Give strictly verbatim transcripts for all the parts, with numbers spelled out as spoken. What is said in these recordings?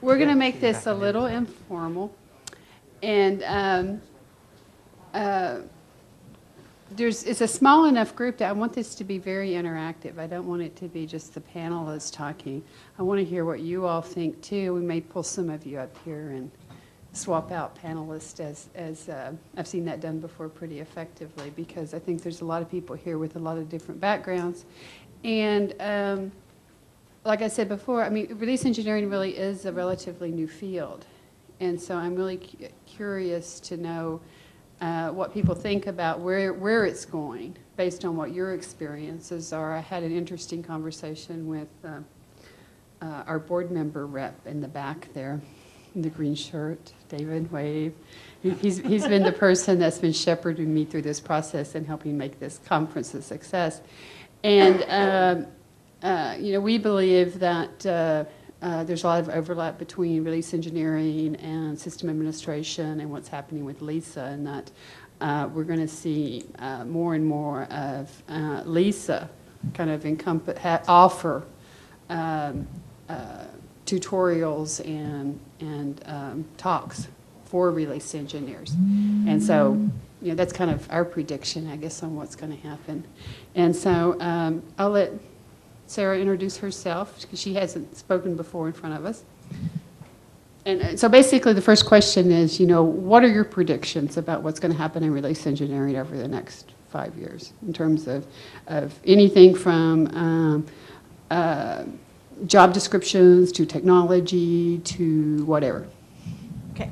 we're going to make this a little informal. And um, uh, there's, it's a small enough group that I want this to be very interactive. I don't want it to be just the panelists talking. I want to hear what you all think, too. We may pull some of you up here and swap out panelists as, as uh, I've seen that done before pretty effectively, because I think there's a lot of people here with a lot of different backgrounds. And um, like I said before, I mean, release engineering really is a relatively new field. And so I'm really cu curious to know uh, what people think about where, where it's going based on what your experiences are. I had an interesting conversation with uh, uh, our board member rep in the back there, in the green shirt, David Wave. He, he's, he's been the person that's been shepherding me through this process and helping make this conference a success. And, uh, uh, you know, we believe that uh, uh, there's a lot of overlap between release engineering and system administration and what's happening with LISA, and that uh, we're going to see uh, more and more of uh, LISA kind of encompass, ha offer um, uh, tutorials and, and um, talks for release engineers. And so, you know, that's kind of our prediction, I guess, on what's going to happen. And so um, I'll let Sarah introduce herself, because she hasn't spoken before in front of us. And so basically the first question is, you know, what are your predictions about what's going to happen in release engineering over the next five years in terms of, of anything from um, uh, job descriptions to technology to whatever? Okay.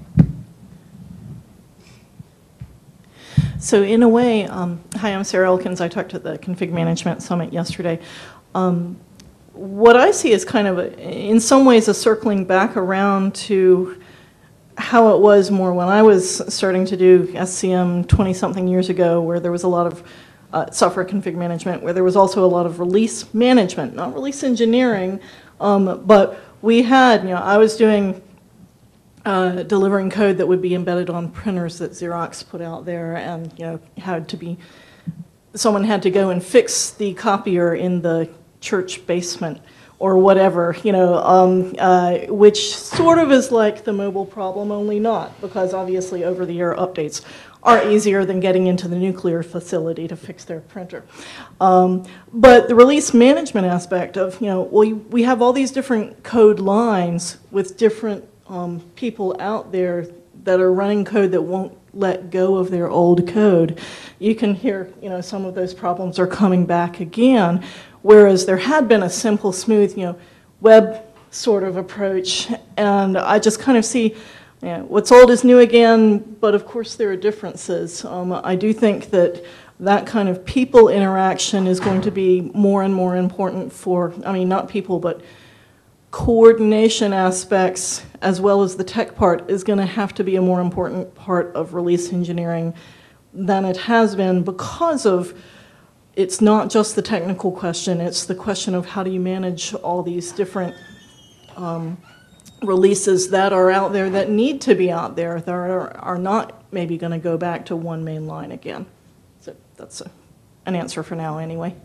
So in a way, um, hi, I'm Sarah Elkins. I talked at the Config Management Summit yesterday. Um, what I see is kind of, a, in some ways, a circling back around to how it was more when I was starting to do S C M twenty-something years ago, where there was a lot of uh, software config management, where there was also a lot of release management, not release engineering, um, but we had, you know, I was doing uh, delivering code that would be embedded on printers that Xerox put out there, and, you know, had to be, someone had to go and fix the copier in the church basement or whatever, you know, um, uh, which sort of is like the mobile problem, only not, because obviously over-the-air updates are easier than getting into the nuclear facility to fix their printer. Um, but the release management aspect of, you know, we, we have all these different code lines with different um, people out there that are running code that won't let go of their old code. You can hear, you know, some of those problems are coming back again, whereas there had been a simple, smooth, you know, web sort of approach, and I just kind of see, you know, what's old is new again, but of course there are differences. Um, I do think that that kind of people interaction is going to be more and more important for, I mean, not people, but coordination aspects, as well as the tech part, is going to have to be a more important part of release engineering than it has been, because of, it's not just the technical question, it's the question of how do you manage all these different um, releases that are out there that need to be out there, that are, are not maybe going to go back to one main line again. So that's a, an answer for now anyway.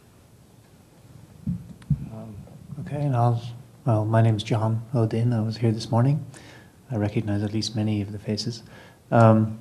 Um, okay, and I'll, well, my name's John Odin. I was here this morning. I recognize at least many of the faces. Um,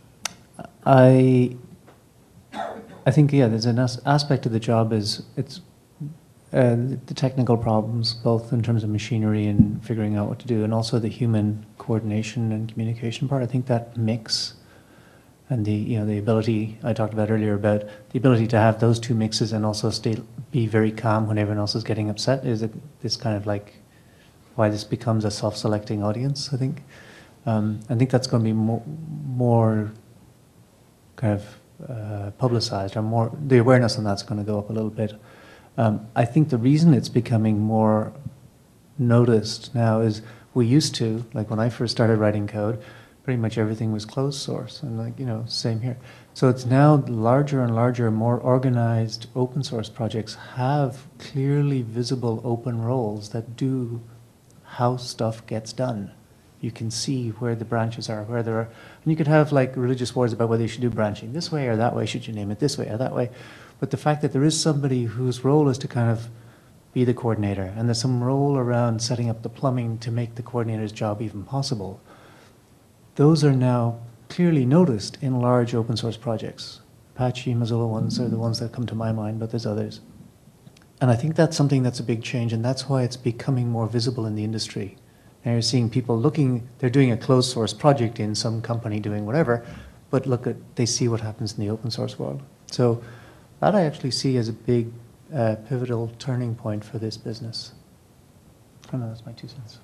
I I think, yeah, there's an as aspect of the job is it's uh, the technical problems, both in terms of machinery and figuring out what to do, and also the human coordination and communication part. I think that mix and the, you know, the ability I talked about earlier about the ability to have those two mixes and also stay, be very calm when everyone else is getting upset is a, this kind of like why this becomes a self-selecting audience, I think. Um, I think that's going to be more, more kind of Uh, publicized, or more, the awareness on that's going to go up a little bit. Um, I think the reason it's becoming more noticed now is we used to, like when I first started writing code, pretty much everything was closed source, and like, you know, same here. So it's now larger and larger, more organized open source projects have clearly visible open roles that do how stuff gets done. You can see where the branches are, where there are, and you could have like religious wars about whether you should do branching this way or that way, should you name it this way or that way. But the fact that there is somebody whose role is to kind of be the coordinator, and there's some role around setting up the plumbing to make the coordinator's job even possible. Those are now clearly noticed in large open source projects. Apache, Mozilla ones are the ones that come to my mind, but there's others. And I think that's something that's a big change, and that's why it's becoming more visible in the industry. And you're seeing people looking, they're doing a closed source project in some company doing whatever, but look at, they see what happens in the open source world. So that I actually see as a big uh, pivotal turning point for this business. I don't know, that's my two cents.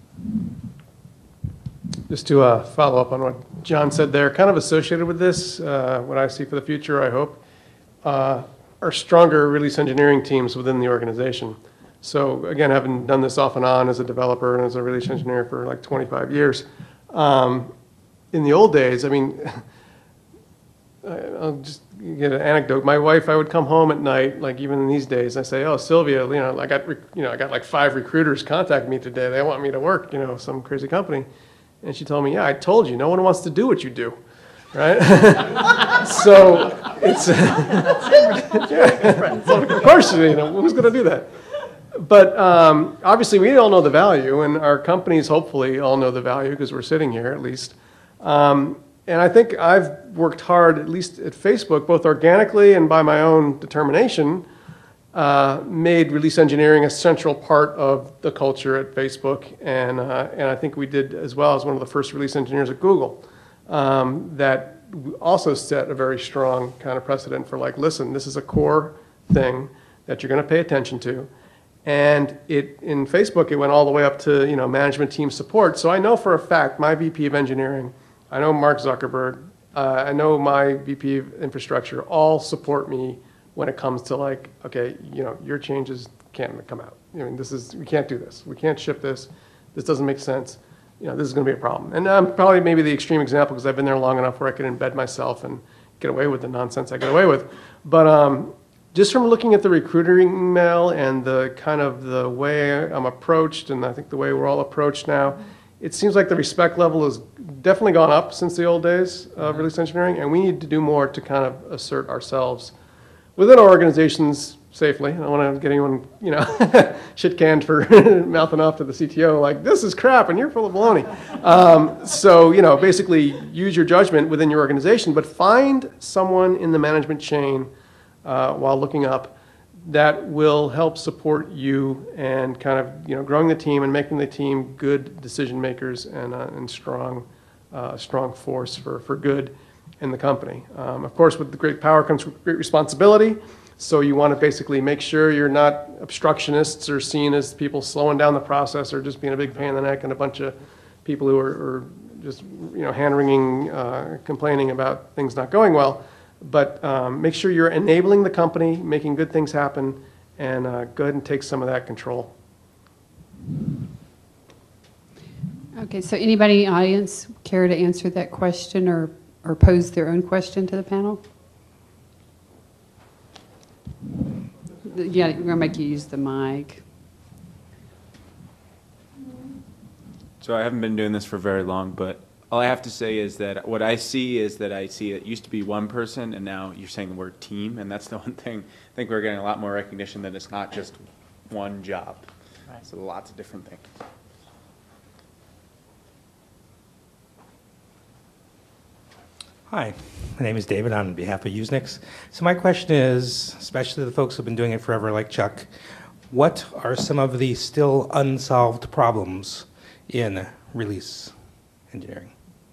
Just to uh, follow up on what John said there, kind of associated with this, uh, what I see for the future, I hope, uh, are stronger release engineering teams within the organization. So again, having done this off and on as a developer and as a release engineer for like twenty-five years, um, in the old days, I mean, I'll just get an anecdote. My wife, I would come home at night, like even in these days, I say, "Oh, Sylvia, you know, I got, you know, I got like five recruiters contact me today. They want me to work, you know, some crazy company." And she told me, "Yeah, I told you, no one wants to do what you do." Right? So it's, yeah, so of course, you know, who's going to do that? But um, obviously, we all know the value, and our companies hopefully all know the value because we're sitting here at least. Um, and I think I've worked hard, at least at Facebook, both organically and by my own determination, uh, made release engineering a central part of the culture at Facebook. And, uh, and I think we did as well as one of the first release engineers at Google. Um, that also set a very strong kind of precedent for like, listen, this is a core thing that you're going to pay attention to. And it, in Facebook, it went all the way up to, you know, management team support. So I know for a fact, my V P of engineering, I know Mark Zuckerberg, uh, I know my V P of infrastructure all support me when it comes to like, okay, you know, your changes can't come out. I mean, this is, we can't do this. We can't ship this. This doesn't make sense. You know, this is going to be a problem. And I'm um, probably maybe the extreme example because I've been there long enough where I can embed myself and get away with the nonsense I get away with. But um, just from looking at the recruiting mail and the kind of the way I'm approached, and I think the way we're all approached now, it seems like the respect level has definitely gone up since the old days of release engineering, and we need to do more to kind of assert ourselves within our organizations safely. I don't want to get anyone, you know, shit canned for mouthing off to the C T O like, this is crap and you're full of baloney. Um, so, you know, basically use your judgment within your organization, but find someone in the management chain uh, while looking up that will help support you and kind of, you know, growing the team and making the team good decision makers and, uh, and strong, uh, strong force for, for good in the company. Um, of course, with the great power comes great responsibility. So you want to basically make sure you're not obstructionists or seen as people slowing down the process or just being a big pain in the neck and a bunch of people who are, are just, you know, hand-wringing, uh, complaining about things not going well. But um, make sure you're enabling the company, making good things happen, and uh, go ahead and take some of that control. Okay, so anybody in the audience care to answer that question or, or pose their own question to the panel? Yeah, we're going to make you use the mic. So I haven't been doing this for very long, but all I have to say is that what I see is that I see it used to be one person, and now you're saying the word team, and that's the one thing. I think we're getting a lot more recognition that it's not just one job. Right. So lots of different things. Hi, my name is David on behalf of Usenix. So my question is, especially the folks who have been doing it forever like Chuck, what are some of the still unsolved problems in release engineering?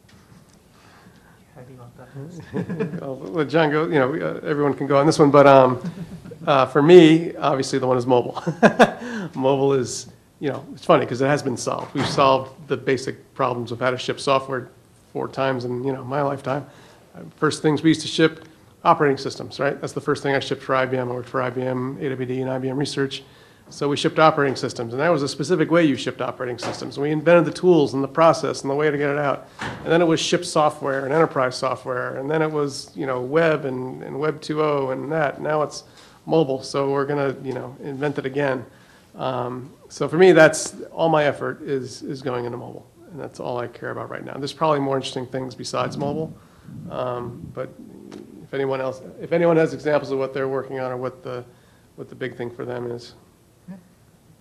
I'll let John go, you know, uh, everyone can go on this one, but um, uh, for me, obviously the one is mobile. Mobile is, you know, it's funny because it has been solved. We've solved the basic problems of how to ship software four times in, you know, my lifetime. First things we used to ship, operating systems, right? That's the first thing I shipped for I B M. I worked for I B M, A W D, and I B M Research. So we shipped operating systems, and that was a specific way you shipped operating systems. We invented the tools and the process and the way to get it out. And then it was ship software and enterprise software, and then it was, you know, web and, and Web two point oh and that. Now it's mobile, so we're gonna, you know, invent it again. Um, so for me, that's all my effort is is going into mobile, and that's all I care about right now. There's probably more interesting things besides mobile. Um, but if anyone else, if anyone has examples of what they're working on or what the, what the big thing for them is.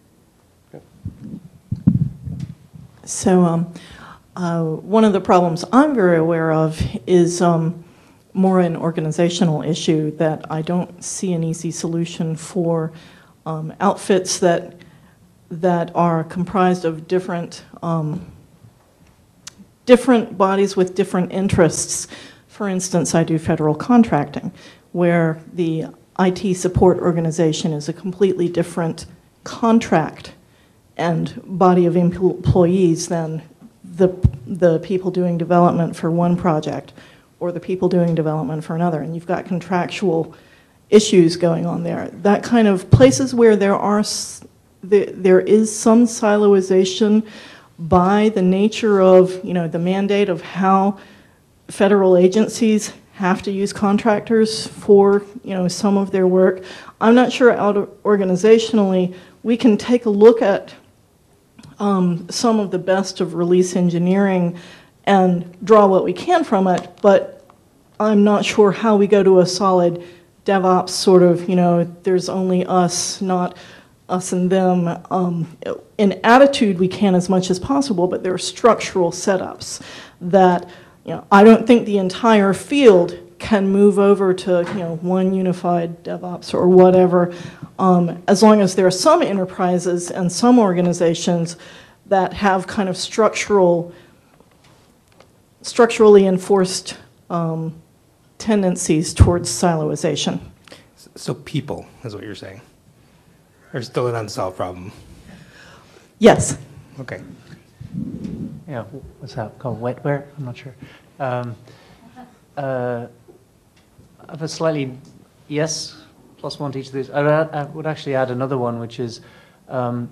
So um, uh, one of the problems I'm very aware of is um, more an organizational issue that I don't see an easy solution for um, outfits that that are comprised of different um, different bodies with different interests. For instance, I do federal contracting, where the I T support organization is a completely different contract and body of employees than the, the people doing development for one project or the people doing development for another. And you've got contractual issues going on there. That kind of places where there are, there is some siloization by the nature of, you know, the mandate of how federal agencies have to use contractors for, you know, some of their work. I'm not sure out organizationally we can take a look at um, some of the best of release engineering and draw what we can from it, but I'm not sure how we go to a solid DevOps sort of, you know, there's only us, not us and them. Um, in attitude, we can as much as possible, but there are structural setups that, you know, I don't think the entire field can move over to, you know, one unified DevOps or whatever, um, as long as there are some enterprises and some organizations that have kind of structural, structurally enforced um, tendencies towards siloization. So people is what you're saying. Or still an unsolved problem? Yes. Okay. Yeah, what's that called? Wetware? I'm not sure. Um, uh, I have a slightly yes plus one to each of these. I would, add, I would actually add another one, which is um,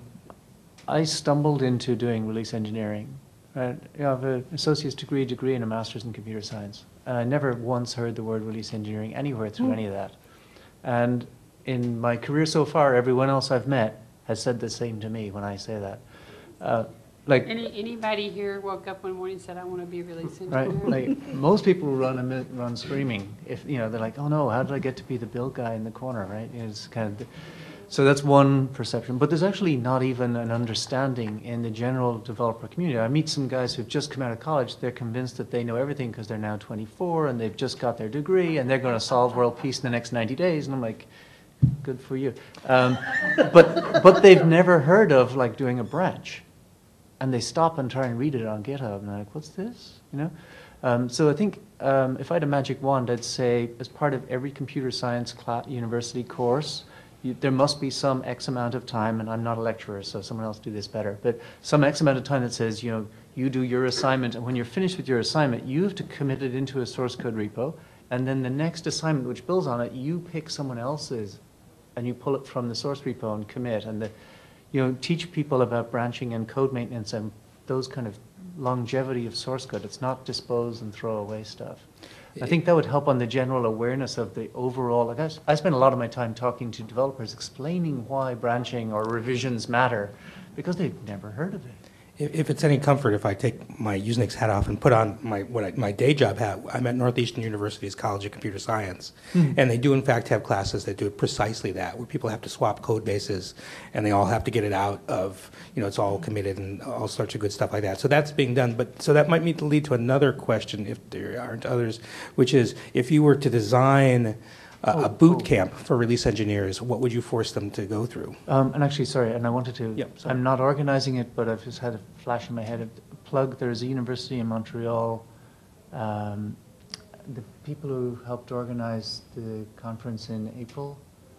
I stumbled into doing release engineering. Right? You know, I have an associate's degree, degree, and a master's in computer science. And I never once heard the word release engineering anywhere through mm. any of that. And in my career so far, everyone else I've met has said the same to me when I say that. Uh, like Any anybody here woke up one morning and said, "I want to be a release engineer"? right, like most people run a minute, run screaming. If you know, they're like, "Oh no, how did I get to be the bill guy in the corner?" Right? It's kind of. The, so that's one perception. But there's actually not even an understanding in the general developer community. I meet some guys who've just come out of college. They're convinced that they know everything because they're now twenty-four and they've just got their degree and they're going to solve world peace in the next ninety days. And I'm like, good for you. Um, but but they've never heard of like doing a branch. And they stop and try and read it on GitHub, and they're like, what's this? You know? Um, so I think um, if I had a magic wand, I'd say as part of every computer science class, university course, you, there must be some X amount of time, and I'm not a lecturer, so someone else do this better, but some X amount of time that says, you know, you do your assignment, and when you're finished with your assignment, you have to commit it into a source code repo, and then the next assignment which builds on it, you pick someone else's, and you pull it from the source repo and commit, and the you know, teach people about branching and code maintenance and those kind of longevity of source code. It's not dispose and throw away stuff. I think that would help on the general awareness of the overall, like I, I spend a lot of my time talking to developers explaining why branching or revisions matter because they've never heard of it. If, if it's any comfort, if I take my Usenix hat off and put on my what I, my day job hat, I'm at Northeastern University's College of Computer Science, mm-hmm. and they do in fact have classes that do precisely that, where people have to swap code bases, and they all have to get it out of, you know, it's all committed and all sorts of good stuff like that. So that's being done. But so that might need to lead to another question, if there aren't others, which is if you were to design Uh, oh, a boot oh. camp for release engineers, what would you force them to go through? Um, and actually, sorry, and I wanted to, yep, I'm not organizing it, but I've just had a flash in my head. A plug, there's a university in Montreal. Um, the people who helped organize the conference in April.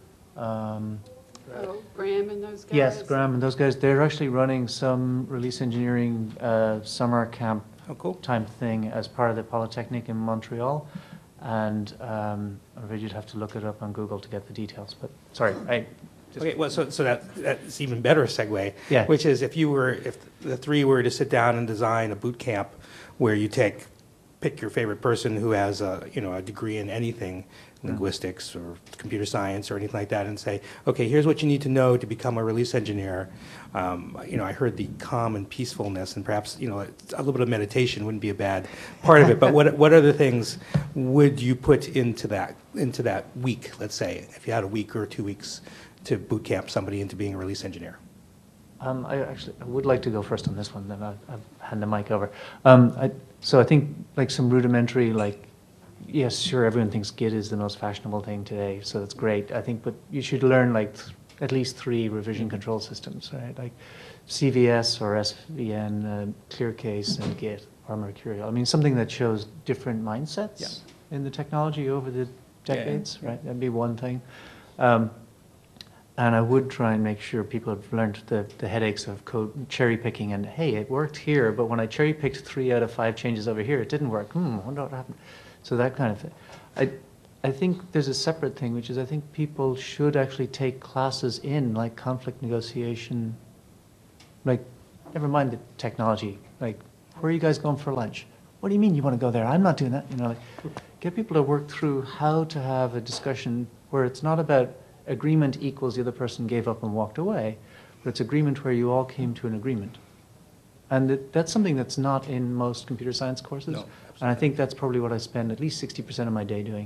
Um, oh, Graham and those guys? Yes, Graham and those guys. They're actually running some release engineering uh, summer camp oh, cool. type thing as part of the Polytechnic in Montreal. And um, I'm afraid you'd have to look it up on Google to get the details. But sorry, I. Just okay, well, so so that that's even better segue. Yeah. Which is if you were if the three were to sit down and design a boot camp where you take pick your favorite person who has a you know a degree in anything, linguistics or computer science or anything like that, and say, okay, here's what you need to know to become a release engineer. Um, you know, I heard the calm and peacefulness, and perhaps you know a little bit of meditation wouldn't be a bad part of it. But what what other things would you put into that into that week? Let's say if you had a week or two weeks to boot camp somebody into being a release engineer. Um, I actually, I would like to go first on this one, then I'll, I'll hand the mic over. Um, I, so I think like some rudimentary, like, yes, sure, everyone thinks Git is the most fashionable thing today, so that's great. I think, but you should learn like th at least three revision control systems, right? Like C V S or S V N, uh, ClearCase, and Git or Mercurial. I mean, something that shows different mindsets Yeah. in the technology over the decades, Yeah. right? That'd be one thing. Um, And I would try and make sure people have learned the, the headaches of code cherry picking and, hey, it worked here, but when I cherry picked three out of five changes over here, it didn't work. Hmm, I wonder what happened. So that kind of thing. I, I think there's a separate thing, which is I think people should actually take classes in, like conflict negotiation, like, never mind the technology. Like, where are you guys going for lunch? What do you mean you want to go there? I'm not doing that. You know, like, get people to work through how to have a discussion where it's not about agreement equals the other person gave up and walked away, but it's agreement where you all came to an agreement. And it, that's something that's not in most computer science courses. No, and I think that's probably what I spend at least sixty percent of my day doing.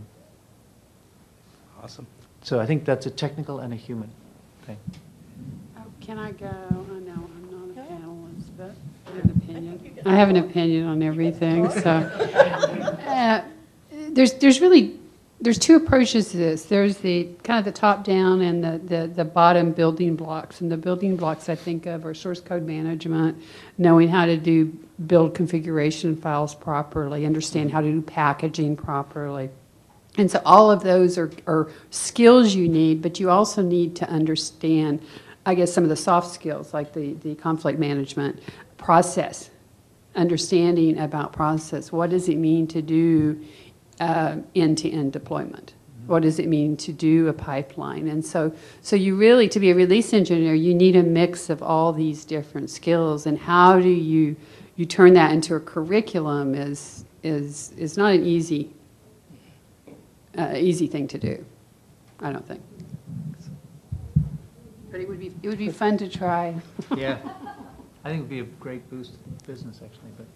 Awesome. So I think that's a technical and a human thing. Oh, can I go? I know I'm not a panelist, but I have an opinion. I have an opinion on everything, so. Uh, There's, there's really, there's two approaches to this. There's the kind of the top-down and the, the, the bottom building blocks. And the building blocks I think of are source code management, knowing how to do build configuration files properly, understand how to do packaging properly. And so all of those are, are skills you need, but you also need to understand, I guess, some of the soft skills, like the, the conflict management process, understanding about process. What does it mean to do uh, end-to-end deployment? What does it mean to do a pipeline? And so, so you really, to be a release engineer, you need a mix of all these different skills. And how do you, you turn that into a curriculum is, is, is not an easy Uh, easy thing to do, I don't think. But it would be it would be fun to try. Yeah. I think it would be a great boost to business, actually. But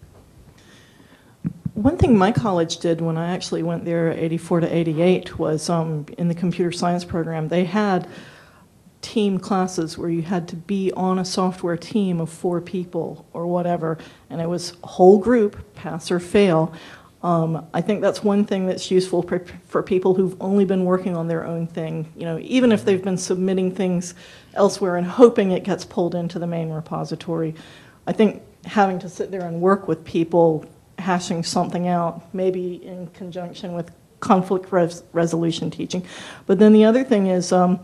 One thing my college did when I actually went there, eighty-four to eighty-eight, was um, in the computer science program, they had team classes where you had to be on a software team of four people or whatever, and it was whole group, pass or fail. Um, I think that's one thing that's useful for, for people who've only been working on their own thing, you know, even if they've been submitting things elsewhere and hoping it gets pulled into the main repository. I think having to sit there and work with people hashing something out, maybe in conjunction with conflict res resolution teaching. But then the other thing is, um,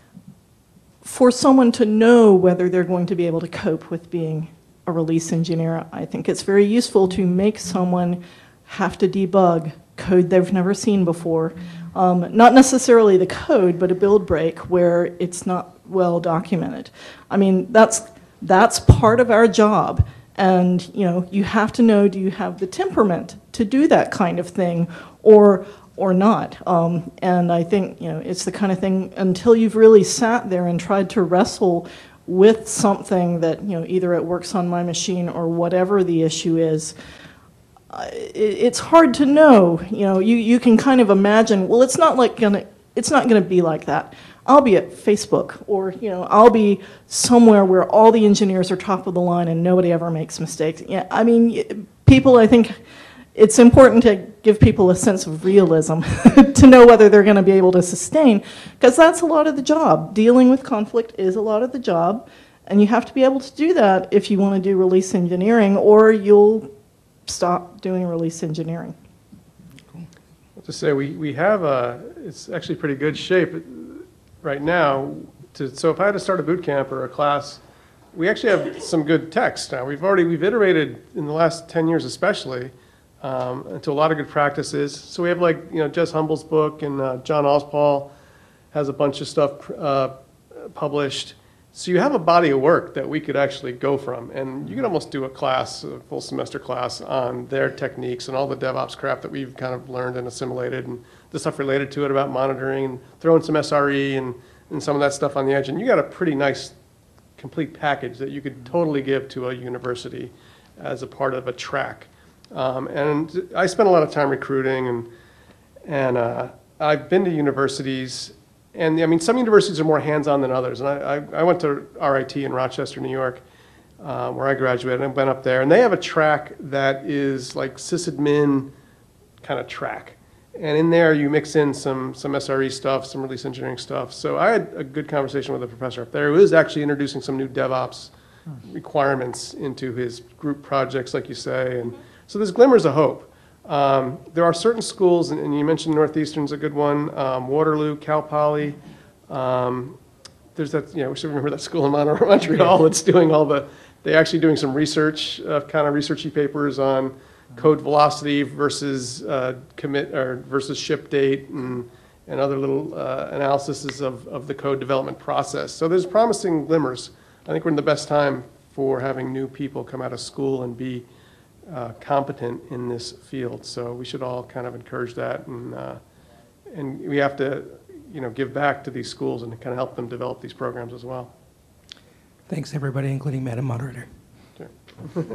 for someone to know whether they're going to be able to cope with being a release engineer, I think it's very useful to make someone have to debug code they've never seen before. Um, not necessarily the code, but a build break where it's not well documented. I mean, that's, that's part of our job. And, you know, you have to know, do you have the temperament to do that kind of thing or, or not? Um, and I think, you know, it's the kind of thing, until you've really sat there and tried to wrestle with something that, you know, either it works on my machine or whatever the issue is, Uh, it, it's hard to know. You know, you, you can kind of imagine, well, it's not like gonna, it's not gonna be like that. I'll be at Facebook, or, you know, I'll be somewhere where all the engineers are top of the line and nobody ever makes mistakes. Yeah, I mean, people, I think it's important to give people a sense of realism to know whether they're gonna be able to sustain, because that's a lot of the job. Dealing with conflict is a lot of the job, and you have to be able to do that if you wanna do release engineering, or you'll stop doing release engineering. I'll just say we, we have a, it's actually pretty good shape right now. To, so if I had to start a boot camp or a class, we actually have some good text now. We've already, we've iterated in the last ten years especially um, into a lot of good practices. So we have like, you know, Jez Humble's book, and uh, John Ospal has a bunch of stuff uh, published. So you have a body of work that we could actually go from, and you could almost do a class, a full semester class on their techniques and all the DevOps crap that we've kind of learned and assimilated, and the stuff related to it about monitoring, and throwing some S R E and, and some of that stuff on the edge. And you got a pretty nice complete package that you could totally give to a university as a part of a track. Um, and I spent a lot of time recruiting, and, and uh, I've been to universities and I mean, some universities are more hands-on than others. And I, I, I went to R I T in Rochester, New York, uh, where I graduated, and I went up there, and they have a track that is like sysadmin kind of track. And in there, you mix in some, some S R E stuff, some release engineering stuff. So I had a good conversation with a professor up there who is actually introducing some new DevOps requirements into his group projects, like you say. And so there's glimmers of hope. Um, there are certain schools, and, and you mentioned Northeastern's a good one, um, Waterloo, Cal Poly. Um, there's that, you know, we should remember that school in Mon- Montreal that's doing all the, they're actually doing some research, uh, kind of researchy papers on code velocity versus uh, commit or versus ship date and and other little uh, analyses of, of the code development process. So there's promising glimmers. I think we're in the best time for having new people come out of school and be uh, competent in this field. So we should all kind of encourage that, and uh, and we have to, you know, give back to these schools and kind of help them develop these programs as well. Thanks, everybody, including Madam Moderator. Sure.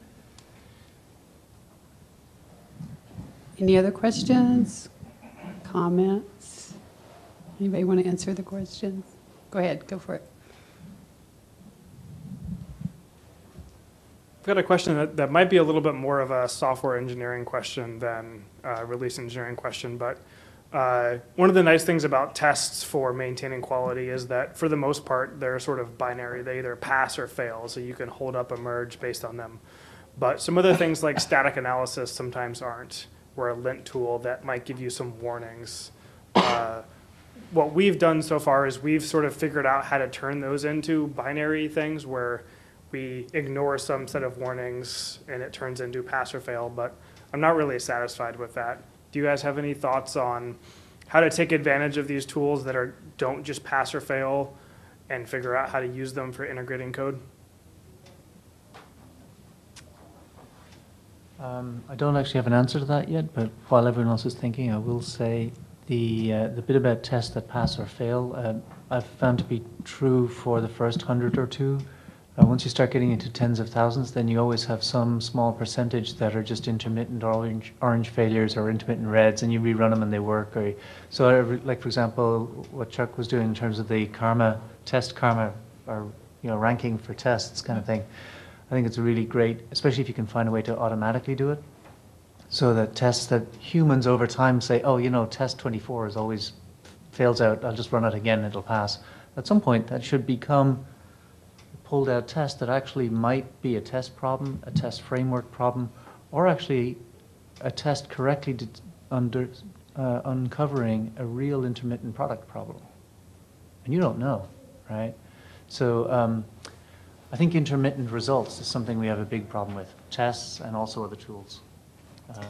Any other questions, comments? Anybody want to answer the questions? Go ahead, go for it. I've got a question that, that might be a little bit more of a software engineering question than a release engineering question, but uh, one of the nice things about tests for maintaining quality is that for the most part, they're sort of binary. They either pass or fail, so you can hold up a merge based on them. But some other things like static analysis sometimes aren't. We're a lint tool that might give you some warnings. Uh, what we've done so far is we've sort of figured out how to turn those into binary things where we ignore some set of warnings and it turns into pass or fail, but I'm not really satisfied with that. Do you guys have any thoughts on how to take advantage of these tools that are don't just pass or fail and figure out how to use them for integrating code? Um, I don't actually have an answer to that yet, but while everyone else is thinking, I will say the uh, the bit about tests that pass or fail, uh, I've found to be true for the first hundred or two. Uh, once you start getting into tens of thousands, then you always have some small percentage that are just intermittent orange orange failures or intermittent reds, and you rerun them and they work. Or so, uh, like for example, what Chuck was doing in terms of the karma test karma or you know ranking for tests kind of thing. I think it's really great, especially if you can find a way to automatically do it, so that tests that humans over time say, oh, you know, test twenty-four is always fails out. I'll just run it again; it'll pass. At some point, that should become a pulled out test that actually might be a test problem, a test framework problem, or actually a test correctly de- under uh, uncovering a real intermittent product problem. And you don't know, right? So. Um, I think intermittent results is something we have a big problem with, tests and also other tools. Um,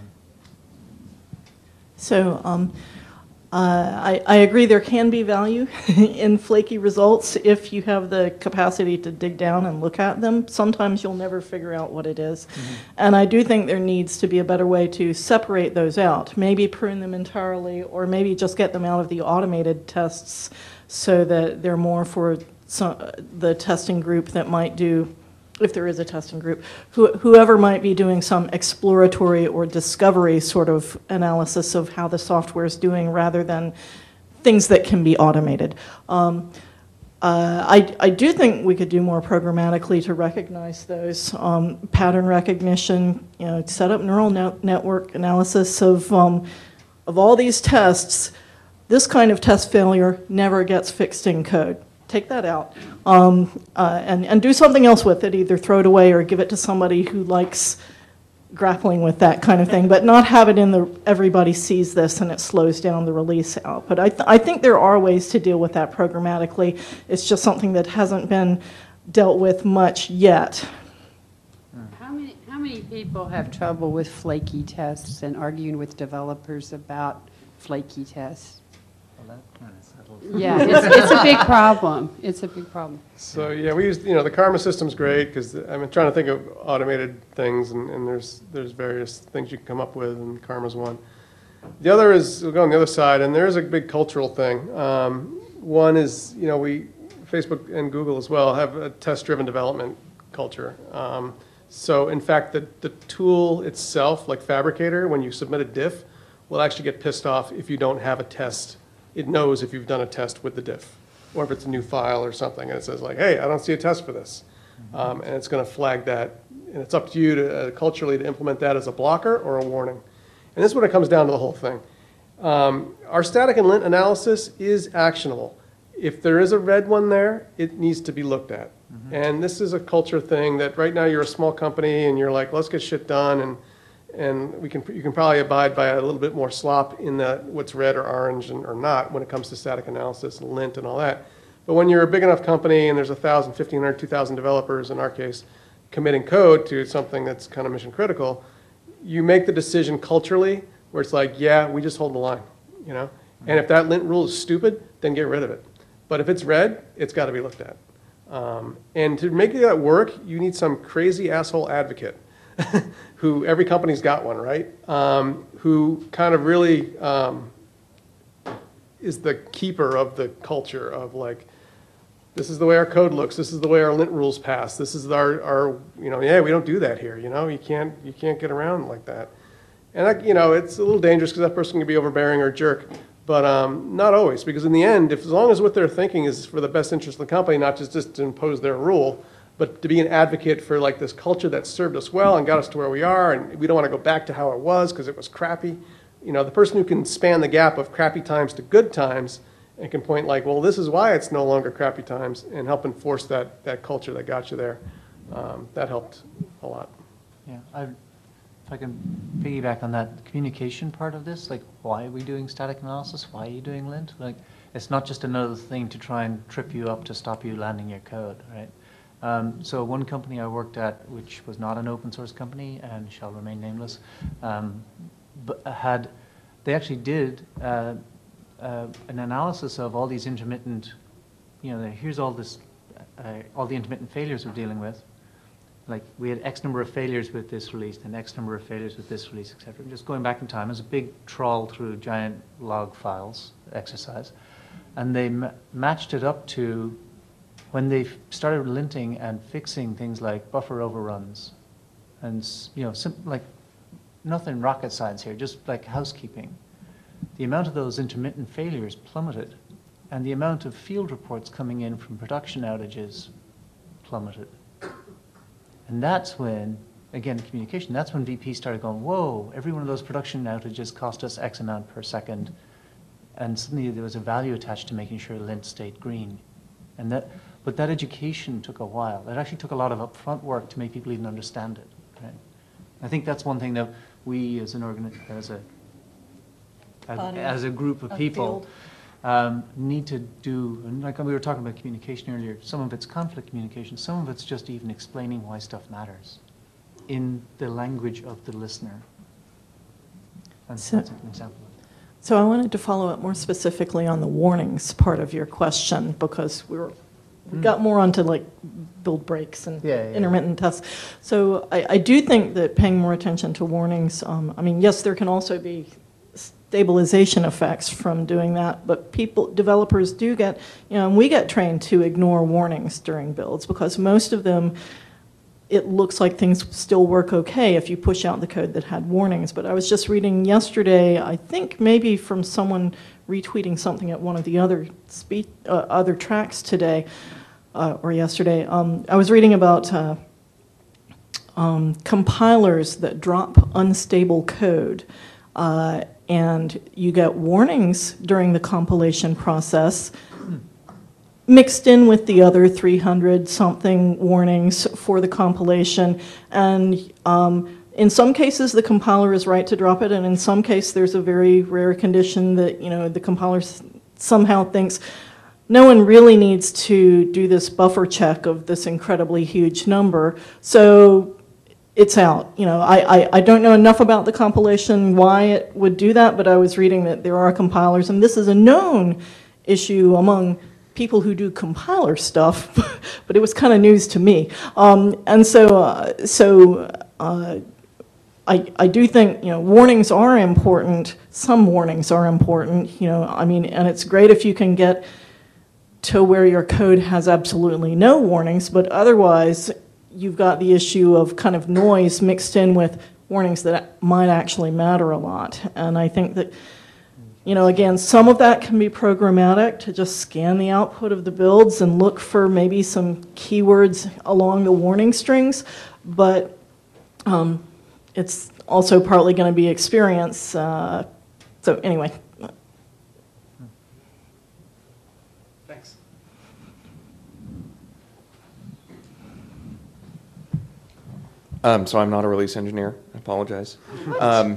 So um, uh, I, I agree there can be value in flaky results if you have the capacity to dig down and look at them. Sometimes you'll never figure out what it is. Mm-hmm. And I do think there needs to be a better way to separate those out, maybe prune them entirely, or maybe just get them out of the automated tests so that they're more for So the testing group that might do, if there is a testing group, who, whoever might be doing some exploratory or discovery sort of analysis of how the software is doing rather than things that can be automated. Um, uh, I, I do think we could do more programmatically to recognize those. Um, pattern recognition, you know, set up neural net network analysis of, um, of all these tests. This kind of test failure never gets fixed in code. Take that out um, uh, and, and do something else with it, either throw it away or give it to somebody who likes grappling with that kind of thing, but not have it in the, everybody sees this and it slows down the release output. I, th I think there are ways to deal with that programmatically. It's just something that hasn't been dealt with much yet. How many, how many people have trouble with flaky tests and arguing with developers about flaky tests? well, that kind of settles. Yeah, it's, it's a big problem. It's a big problem. So yeah, we use, you know, the Karma system's great because I'm trying to think of automated things, and, and there's there's various things you can come up with, and Karma's one. The other is, we'll go on the other side, and there is a big cultural thing. Um, one is, you know, we, Facebook and Google as well, have a test-driven development culture. Um, so in fact, the, the tool itself, like Fabricator, when you submit a diff, will actually get pissed off if you don't have a test it knows if you've done a test with the diff, or if it's a new file or something, and it says like, hey, I don't see a test for this. Um, and it's going to flag that, and it's up to you to uh, culturally to implement that as a blocker or a warning. And this is what it comes down to the whole thing. Um, our static and lint analysis is actionable. If there is a red one there, it needs to be looked at. Mm-hmm. And this is a culture thing that right now you're a small company and you're like, let's get shit done, and and we can you can probably abide by a little bit more slop in the what's red or orange and, or not when it comes to static analysis and lint and all that. But when you're a big enough company and there's one thousand, fifteen hundred, two thousand developers, in our case, committing code to something that's kind of mission critical, you make the decision culturally where it's like, yeah, we just hold the line, you know? And if that lint rule is stupid, then get rid of it. But if it's red, it's got to be looked at. Um, and to make that work, you need some crazy asshole advocate who every company's got one, right? Um, who kind of really um, is the keeper of the culture of like, this is the way our code looks. This is the way our lint rules pass. This is our, our you know, yeah, we don't do that here. You know, you can't, you can't get around like that. And that, you know, it's a little dangerous because that person can be overbearing or a jerk, but um, not always. Because in the end, if as long as what they're thinking is for the best interest of the company, not just just to impose their rule, but to be an advocate for like this culture that served us well and got us to where we are, and we don't want to go back to how it was because it was crappy. You know, the person who can span the gap of crappy times to good times and can point like, well, this is why it's no longer crappy times, and help enforce that, that culture that got you there. Um, that helped a lot. Yeah, I, if I can piggyback on that, the communication part of this, like why are we doing static analysis? Why are you doing lint? Like, it's not just another thing to try and trip you up to stop you landing your code, right? Um, so one company I worked at, which was not an open source company and shall remain nameless, um, but had, they actually did uh, uh, an analysis of all these intermittent, you know, here's all this, uh, all the intermittent failures we're dealing with. Like we had X number of failures with this release and X number of failures with this release, et cetera. Just going back in time, it was a big trawl through giant log files exercise. And they ma matched it up to when they started linting and fixing things like buffer overruns and, you know, sim like nothing rocket science here, just like housekeeping. The amount of those intermittent failures plummeted, and the amount of field reports coming in from production outages plummeted. And that's when, again, communication, that's when V P started going, whoa, every one of those production outages cost us X amount per second. And suddenly there was a value attached to making sure lint stayed green. And that, but that education took a while. It actually took a lot of upfront work to make people even understand it. Right? I think that's one thing that we as an organ, as a, as, as a group of people, Um, need to do, and like we were talking about communication earlier, some of it's conflict communication, some of it's just even explaining why stuff matters in the language of the listener. And So- that's an example. So I wanted to follow up more specifically on the warnings part of your question, because we were we got more onto like build breaks and Yeah, yeah. intermittent tests. So I, I do think that paying more attention to warnings, um, I mean, yes, there can also be stabilization effects from doing that, but people, developers do get, you know, and we get trained to ignore warnings during builds because most of them, it looks like things still work okay if you push out the code that had warnings. But I was just reading yesterday, I think maybe from someone retweeting something at one of the other speech, uh, other tracks today uh, or yesterday. Um, I was reading about uh, um, compilers that drop unstable code. Uh, and you get warnings during the compilation process mixed in with the other three hundred something warnings for the compilation. And um, in some cases, the compiler is right to drop it, and in some cases, there's a very rare condition that, you know, the compiler somehow thinks no one really needs to do this buffer check of this incredibly huge number. So it's out. You know, I, I, I don't know enough about the compilation, why it would do that, but I was reading that there are compilers, and this is a known issue among people who do compiler stuff, but it was kind of news to me. Um, and so, uh, so uh, I, I do think, you know, warnings are important. Some warnings are important, you know, I mean, and it's great if you can get to where your code has absolutely no warnings, but otherwise, you've got the issue of kind of noise mixed in with warnings that might actually matter a lot. And I think that You know, again, some of that can be programmatic to just scan the output of the builds and look for maybe some keywords along the warning strings, but um, it's also partly going to be experience. Uh, so anyway. Thanks. Um, so I'm not a release engineer. I apologize. Um,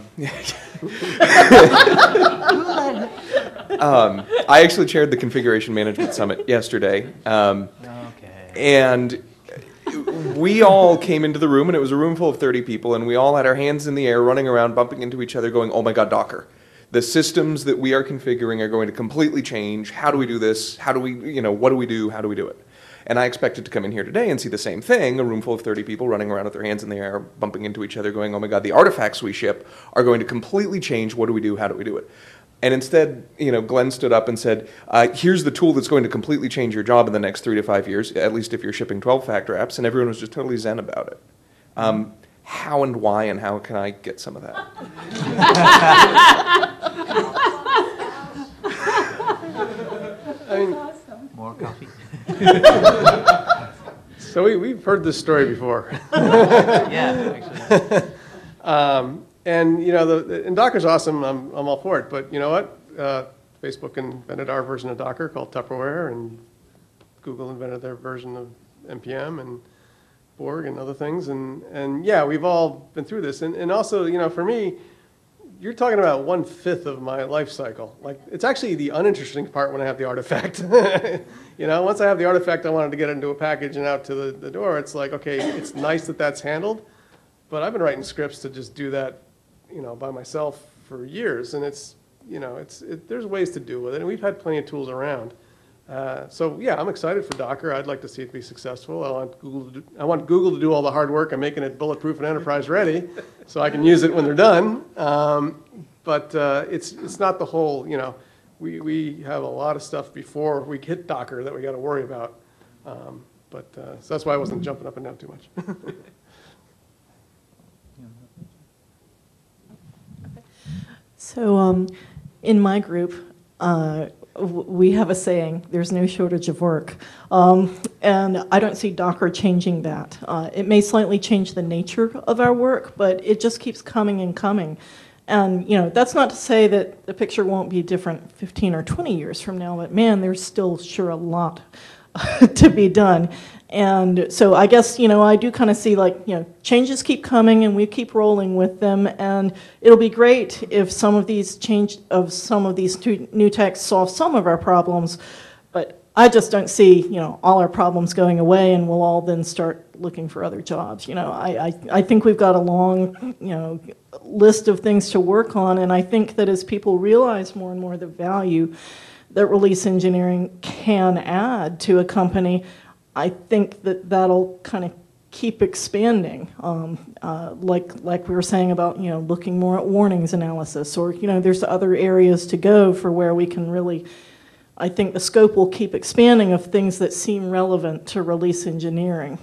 um, I actually chaired the Configuration Management Summit yesterday. Um, Okay. and we all came into the room, and it was a room full of thirty people, and we all had our hands in the air, running around, bumping into each other, going, oh my God, Docker. The systems that we are configuring are going to completely change. How do we do this? How do we, you know, what do we do? How do we do it? And I expected to come in here today and see the same thing, a room full of thirty people running around with their hands in the air, bumping into each other, going, oh my God, the artifacts we ship are going to completely change. What do we do? How do we do it? And instead, you know, Glenn stood up and said, uh, here's the tool that's going to completely change your job in the next three to five years, at least if you're shipping twelve factor apps, and everyone was just totally zen about it. Um, how and why and how can I get some of that? I mean, More coffee? so we, we've heard this story before. Yeah, actually. Um, and, you know, the, and Docker's awesome. I'm, I'm all for it. But you know what? Uh, Facebook invented our version of Docker called Tupperware, and Google invented their version of N P M and Borg and other things. And, and yeah, we've all been through this. And, and also, you know, for me, you're talking about one-fifth of my life cycle. Like, it's actually the uninteresting part when I have the artifact. You know, once I have the artifact, I wanted to get it into a package and out to the, the door. It's like, okay, it's nice that that's handled, but I've been writing scripts to just do that, you know, by myself for years. And it's, you know, it's it, there's ways to deal with it. And we've had plenty of tools around. Uh, so yeah, I'm excited for Docker. I'd like to see it be successful. I want Google to do, I want Google to do all the hard work and making it bulletproof and enterprise ready, so I can use it when they're done. Um, but uh, it's it's not the whole. You know, we we have a lot of stuff before we hit Docker that we got to worry about. Um, but uh, so that's why I wasn't jumping up and down too much. So um, in my group, uh, w- we have a saying, there's no shortage of work. Um, and I don't see Docker changing that. Uh, it may slightly change the nature of our work, but it just keeps coming and coming. And, you know, that's not to say that the picture won't be different fifteen or twenty years from now, but man, there's still sure a lot to be done. And so I guess, you know, I do kind of see, like, you know, changes keep coming and we keep rolling with them, and it'll be great if some of these change of some of these two new techs solve some of our problems, but I just don't see, you know, all our problems going away and we'll all then start looking for other jobs. You know, I, I, I think we've got a long, you know, list of things to work on, and I think that as people realize more and more the value that release engineering can add to a company, I think that that'll kind of keep expanding. Um, uh, like like we were saying about, you know, looking more at warnings analysis, or, you know, there's other areas to go for where we can really, I think the scope will keep expanding of things that seem relevant to release engineering.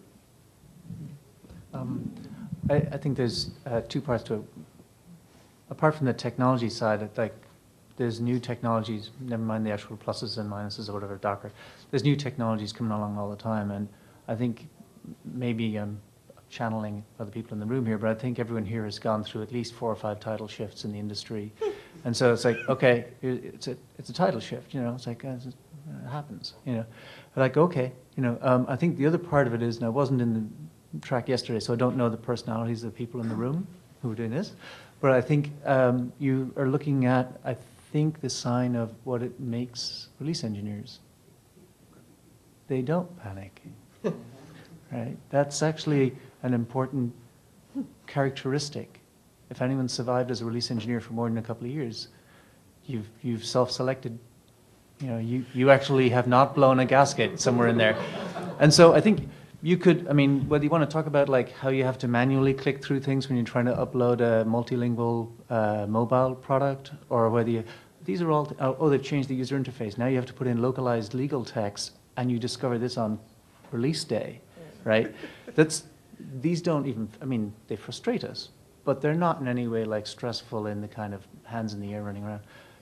Um, I, I think there's uh, two parts to it. Apart from the technology side, it, like, there's new technologies, never mind the actual pluses and minuses or whatever, Docker. There's new technologies coming along all the time, and I think maybe I'm channeling other people in the room here, but I think everyone here has gone through at least four or five title shifts in the industry. And so it's like, okay, it's a, it's a title shift, you know, it's like, uh, it happens, you know. Like, okay, you know, um, I think the other part of it is, and I wasn't in the track yesterday, so I don't know the personalities of the people in the room who are doing this, but I think um, you are looking at, I think, the sign of what it makes release engineers. They don't panic, right? That's actually an important characteristic. If anyone survived as a release engineer for more than a couple of years, you've you've self-selected. You know, you you actually have not blown a gasket somewhere in there, and so I think you could. I mean, whether you want to talk about like how you have to manually click through things when you're trying to upload a multilingual uh, mobile product, or whether you, these are all. Oh, they've changed the user interface. Now you have to put in localized legal text, and you discover this on release day, right? That's these don't even. I mean, they frustrate us, but they're not in any way like stressful in the kind of hands in the air running around.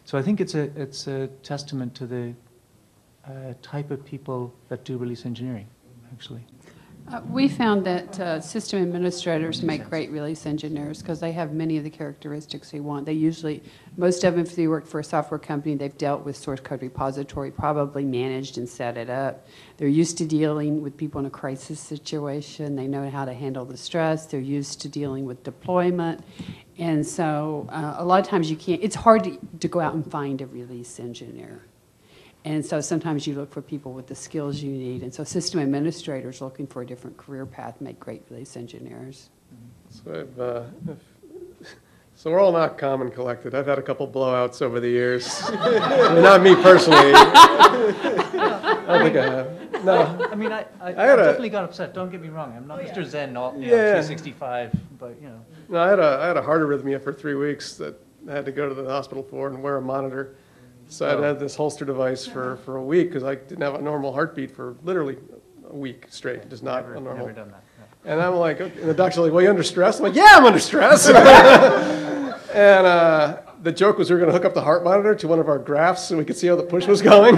So I think it's a it's a testament to the uh, type of people that do release engineering, actually. Uh, We found that uh, system administrators make great release engineers because they have many of the characteristics we want. They usually, most of them, if they work for a software company, they've dealt with source code repository, probably managed and set it up. They're used to dealing with people in a crisis situation. They know how to handle the stress. They're used to dealing with deployment. And so uh, a lot of times you can't, it's hard to, to go out and find a release engineer. And so sometimes you look for people with the skills you need. And so system administrators looking for a different career path make great release engineers. So, I've, uh, if- so we're all not calm and collected. I've had a couple blowouts over the years. I mean, not me personally. I don't think I have. No. I mean, I, I, I had I a- definitely got upset. Don't get me wrong. I'm not Mister Zen, all, you know, Yeah. three sixty-five, but you know. No, I had a I had a heart arrhythmia for three weeks that I had to go to the hospital for and wear a monitor. So I had Oh. had this holster device for, for a week because I didn't have a normal heartbeat for literally a week straight, just not Never, a normal. never done that. no. And I'm like, okay. And the doctor's like, well, you under stress? I'm like, yeah, I'm under stress. And uh, the joke was we were going to hook up the heart monitor to one of our graphs so we could see how the push was going.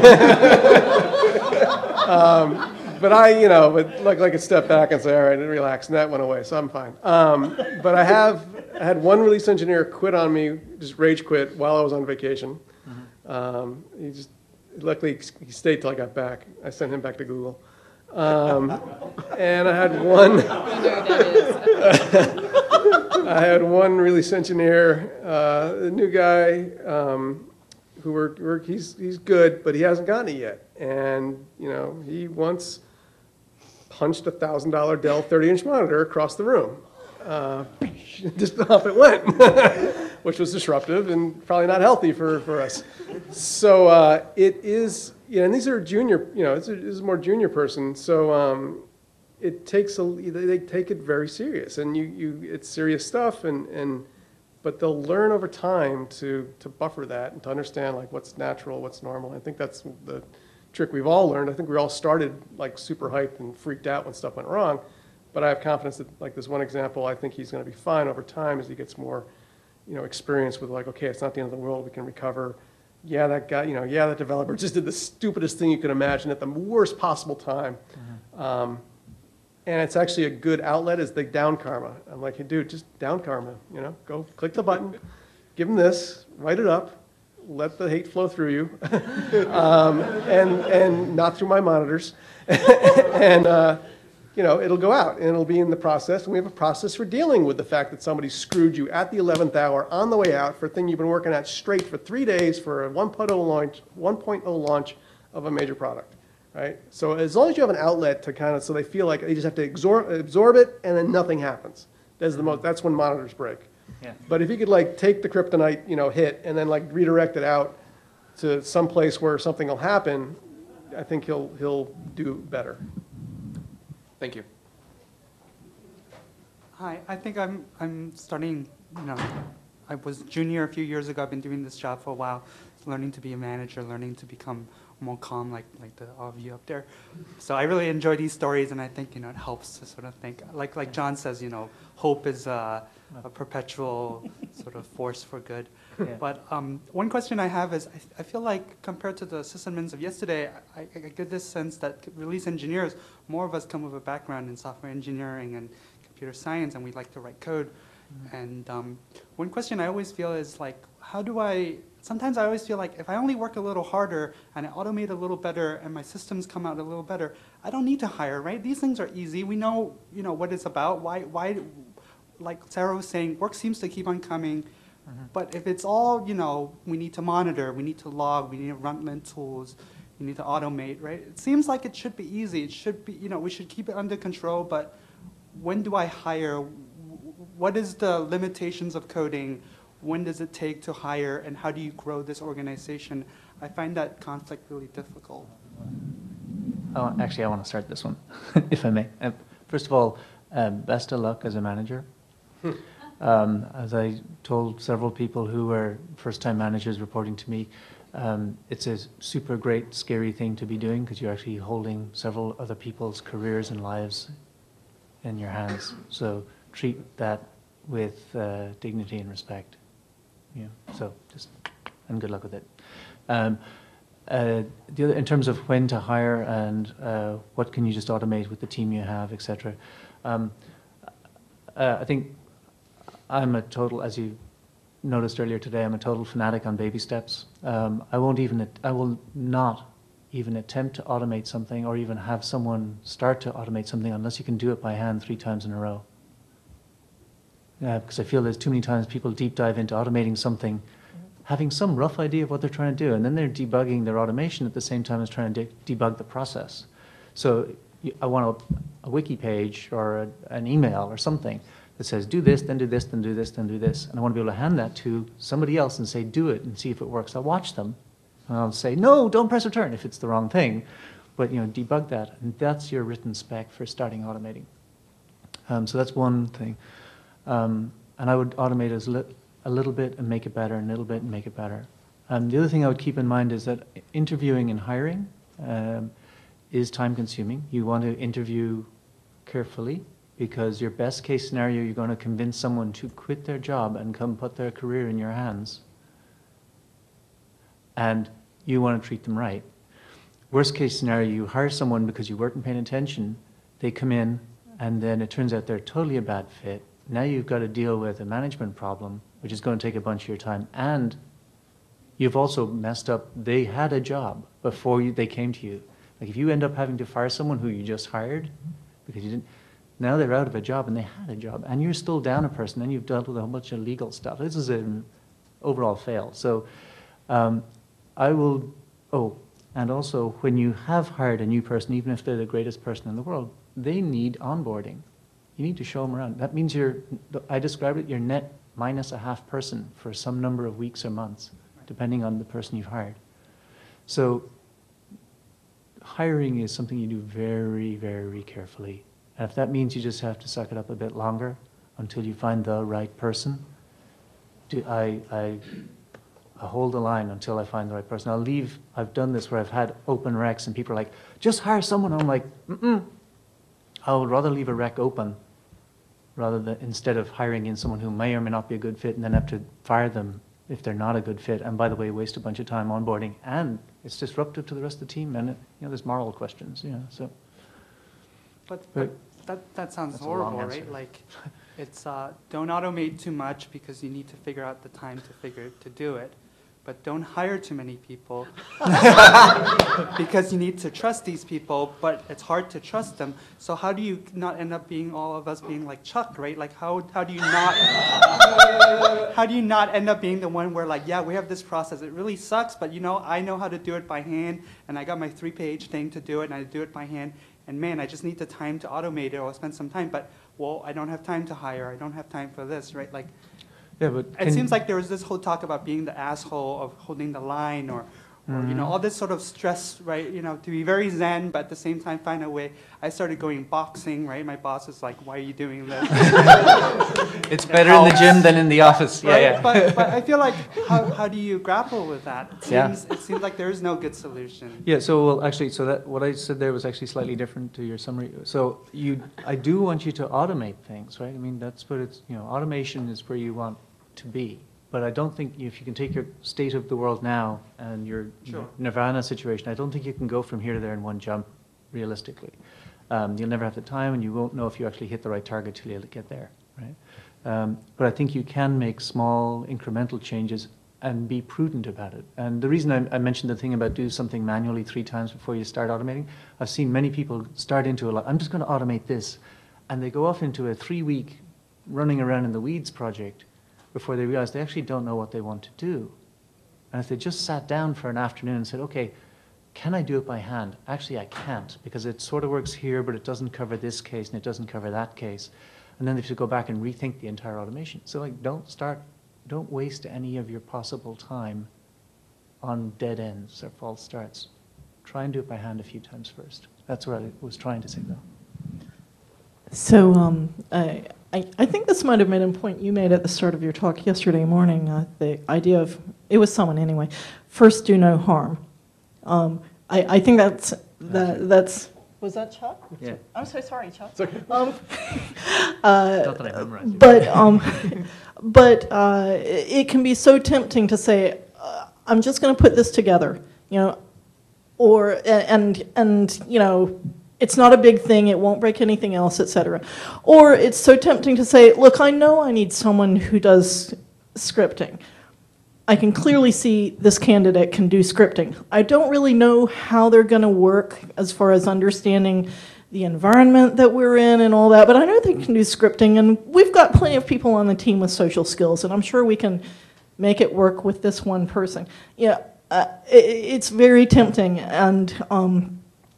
um, but I, you know, but like, like I step back and say, all right, relax, and that went away, so I'm fine. Um, but I have I had one release engineer quit on me, just rage quit while I was on vacation. Um, he just, luckily, he stayed till I got back. I sent him back to Google. Um, and I had one. I had one release engineer, uh, a new guy, um, who worked, work, he's, he's good, but he hasn't gotten it yet. And, you know, he once punched a thousand dollar Dell thirty inch monitor across the room. Uh, just off it went, which was disruptive and probably not healthy for, for us. So uh, it is, you know, and these are junior, you know, this is, this is a more junior person. So um, it takes a, they they take it very serious, and you, you, it's serious stuff, and, and but they'll learn over time to to buffer that and to understand like what's natural, what's normal. I think that's the trick we've all learned. I think we all started like super hyped and freaked out when stuff went wrong. But I have confidence that, like this one example, I think he's going to be fine over time as he gets more, you know, experience with like, okay, it's not the end of the world, we can recover. Yeah, that guy, you know, yeah, that developer just did the stupidest thing you could imagine at the worst possible time. Mm-hmm. Um, and it's actually a good outlet is the down karma. I'm like, hey, dude, just down karma, you know, go click the button, give him this, write it up, let the hate flow through you, um, and, and not through my monitors. and, uh, you know, it'll go out and it'll be in the process. And we have a process for dealing with the fact that somebody screwed you at the eleventh hour on the way out for a thing you've been working at straight for three days for a one point oh launch, one point oh launch of a major product, right? So as long as you have an outlet to kind of, so they feel like they just have to absorb, absorb it and then nothing happens. That's the most, that's when monitors break. Yeah. But if you could like take the kryptonite, you know, hit and then like redirect it out to some place where something will happen, I think he'll, he'll do better. Thank you. Hi, I think I'm I'm starting, you know, I was junior a few years ago. I've been doing this job for a while, learning to be a manager, learning to become more calm, like like the all of you up there. So I really enjoy these stories, and I think, you know, it helps to sort of think, like like John says, you know, hope is a, a perpetual sort of force for good. Yeah. But um, one question I have is, I, I feel like compared to the sysadmins of yesterday, I, I get this sense that release engineers, more of us come with a background in software engineering and computer science, and we like to write code. Mm-hmm. And um, one question I always feel is like, how do I, sometimes I always feel like if I only work a little harder and I automate a little better and my systems come out a little better, I don't need to hire, right? These things are easy. We know, you know, what it's about. Why, why, like Sarah was saying, work seems to keep on coming. Mm-hmm. But if it's all, you know, we need to monitor, we need to log, we need to run lint tools, we need to automate, right? It seems like it should be easy. It should be, you know, we should keep it under control, but when do I hire? What is the limitations of coding? When does it take to hire, and how do you grow this organization? I find that conflict really difficult. Oh, actually, I want to start this one, if I may. Uh, first of all, um, best of luck as a manager. Um, as I told several people who were first-time managers reporting to me, um, it's a super great, scary thing to be doing because you're actually holding several other people's careers and lives in your hands. So treat that with uh, dignity and respect. Yeah. So just and good luck with it. Um, uh, the other, in terms of when to hire and uh, what can you just automate with the team you have, et cetera. Um, uh, I think I'm a total, as you noticed earlier today, I'm a total fanatic on baby steps. Um, I won't even, I will not even attempt to automate something or even have someone start to automate something unless you can do it by hand three times in a row. Yeah, because I feel there's too many times people deep dive into automating something, mm-hmm. having some rough idea of what they're trying to do, and then they're debugging their automation at the same time as trying to de debug the process. So I want a, a wiki page or a, an email or something that says, do this, then do this, then do this, then do this. And I want to be able to hand that to somebody else and say, do it, and see if it works. I'll watch them. And I'll say, no, don't press return if it's the wrong thing. But, you know, debug that. And that's your written spec for starting automating. Um, so that's one thing. Um, and I would automate as li a little bit and make it better, and a little bit and make it better. Um, the other thing I would keep in mind is that interviewing and hiring um, is time consuming. You want to interview carefully, because your best case scenario, you're going to convince someone to quit their job and come put their career in your hands. And you want to treat them right. Worst case scenario, you hire someone because you weren't paying attention, they come in, and then it turns out they're totally a bad fit. Now you've got to deal with a management problem, which is going to take a bunch of your time, and you've also messed up, they had a job before you, they came to you. Like if you end up having to fire someone who you just hired, because you didn't, now they're out of a job and they had a job, and you're still down a person, and you've dealt with a whole bunch of legal stuff. This is an overall fail. So um, I will, oh, and also when you have hired a new person, even if they're the greatest person in the world, they need onboarding. You need to show them around. That means you're, I described it, you're net minus a half person for some number of weeks or months, depending on the person you've hired. So hiring is something you do very, very carefully. And if that means you just have to suck it up a bit longer until you find the right person, do, I, I, I hold the line until I find the right person. I'll leave, I've done this where I've had open recs and people are like, just hire someone. I'm like, mm-mm. I would rather leave a rec open rather than, instead of hiring in someone who may or may not be a good fit and then have to fire them if they're not a good fit, and by the way, waste a bunch of time onboarding, and it's disruptive to the rest of the team, and it, you know, there's moral questions, you know, so. But, But but that, that sounds that's a long horrible, answer. right? Like, it's, uh, don't automate too much because you need to figure out the time to figure, to do it. But don't hire too many people because you need to trust these people, but it's hard to trust them. So how do you not end up being all of us being like Chuck, right? Like how, how do you not, how do you not end up being the one where like, yeah, we have this process. It really sucks, but you know, I know how to do it by hand, and I got my three page thing to do it, and I do it by hand. And man, I just need the time to automate it or spend some time, but well, I don't have time to hire. I don't have time for this, right? Like, yeah, but it seems like there was this whole talk about being the asshole of holding the line, or, or mm-hmm. you know, all this sort of stress, right? You know, to be very zen, but at the same time find a way. I started going boxing, right? My boss is like, "Why are you doing this?" It's better in the gym than in the office. Yeah, right? yeah. But, but I feel like, how, how do you grapple with that? It seems, Yeah. it seems like there is no good solution. Yeah, so well, actually, so that what I said there was actually slightly different to your summary. So you, I do want you to automate things, right? I mean, that's what it's, you know, automation is where you want to be. But I don't think if you can take your state of the world now and your Sure. nirvana situation, I don't think you can go from here to there in one jump, realistically. Um, you'll never have the time, and you won't know if you actually hit the right target till you get there, right? Um, but I think you can make small incremental changes and be prudent about it. And the reason I, I mentioned the thing about do something manually three times before you start automating, I've seen many people start into a lot, I'm just going to automate this, and they go off into a three-week running around in the weeds project before they realize they actually don't know what they want to do. And if they just sat down for an afternoon and said, okay, can I do it by hand? Actually, I can't, because it sort of works here, but it doesn't cover this case, and it doesn't cover that case. And then they have to go back and rethink the entire automation. So like, don't start, don't waste any of your possible time on dead ends or false starts. Try and do it by hand a few times first. That's what I was trying to say, though. So um, I, I, I think this might have been a point you made at the start of your talk yesterday morning, uh, the idea of, it was someone anyway, first do no harm. Um, I, I think that's, that, that's, was that Chuck? Yeah. I'm so sorry, Chuck. It's okay. Um, uh, Not that I memorized it. but um, but uh, it can be so tempting to say, uh, I'm just going to put this together, you know, or, and, and, you know, it's not a big thing, it won't break anything else, et cetera. Or it's so tempting to say, look, I know I need someone who does scripting. I can clearly see this candidate can do scripting. I don't really know how they're going to work as far as understanding the environment that we're in and all that, but I know they can do scripting, and we've got plenty of people on the team with social skills, and I'm sure we can make it work with this one person. Yeah, uh, it, it's very tempting, and um,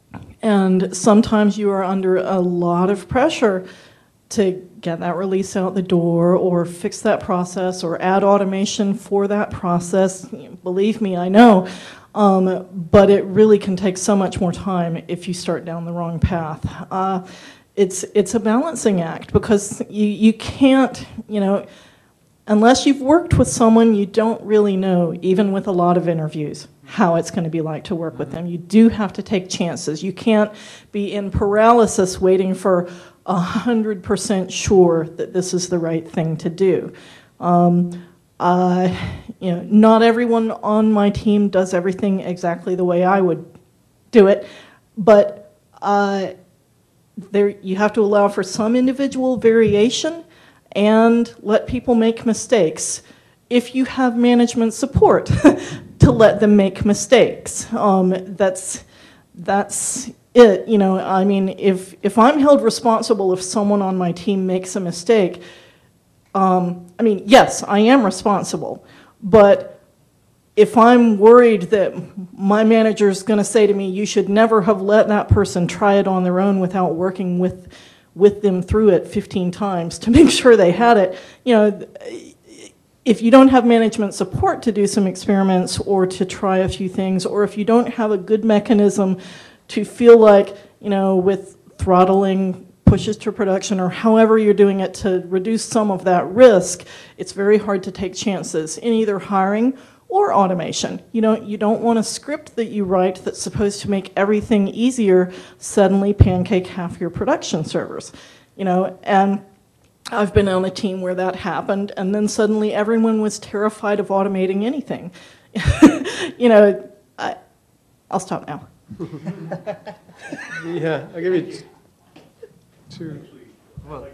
and sometimes you are under a lot of pressure to get that release out the door or fix that process or add automation for that process. Believe me, I know. Um, but it really can take so much more time if you start down the wrong path. Uh, it's, it's a balancing act because you, you can't, you know, unless you've worked with someone, you don't really know, even with a lot of interviews, how it's going to be like to work with them. You do have to take chances. You can't be in paralysis waiting for one hundred percent sure that this is the right thing to do. Um, uh, you know, not everyone on my team does everything exactly the way I would do it, but uh, there you have to allow for some individual variation and let people make mistakes if you have management support to let them make mistakes. Um, that's, that's it. You know, I mean, if, if I'm held responsible if someone on my team makes a mistake, um, I mean, yes, I am responsible, but if I'm worried that my manager is going to say to me, you should never have let that person try it on their own without working with with them through it fifteen times to make sure they had it. You know, if you don't have management support to do some experiments or to try a few things, or if you don't have a good mechanism to feel like, you know, with throttling pushes to production or however you're doing it to reduce some of that risk, it's very hard to take chances in either hiring or automation. You know, you don't want a script that you write that's supposed to make everything easier suddenly pancake half your production servers. You know, and I've been on a team where that happened, and then suddenly everyone was terrified of automating anything. You know, I, I'll stop now. Yeah, I'll give you two. Well,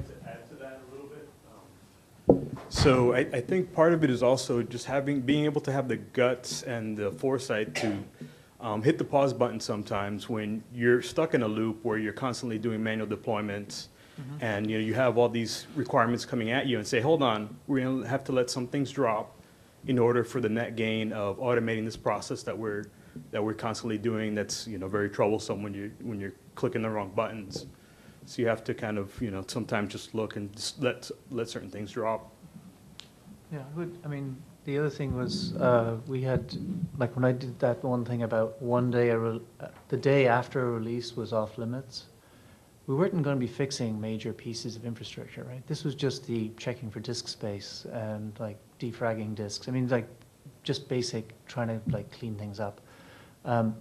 So I, I think part of it is also just having, being able to have the guts and the foresight to um, hit the pause button sometimes when you're stuck in a loop where you're constantly doing manual deployments, mm-hmm. and you know you have all these requirements coming at you, and say, hold on, we're going to have to let some things drop in order for the net gain of automating this process that we're that we're constantly doing. That's you know very troublesome when you when you're clicking the wrong buttons. So you have to kind of you know sometimes just look and just let let certain things drop. Yeah, good. I mean, the other thing was uh, we had, like when I did that one thing about one day, a re uh, the day after a release was off limits, we weren't going to be fixing major pieces of infrastructure, right? This was just the checking for disk space and like defragging disks. I mean, like just basic trying to like clean things up. Um,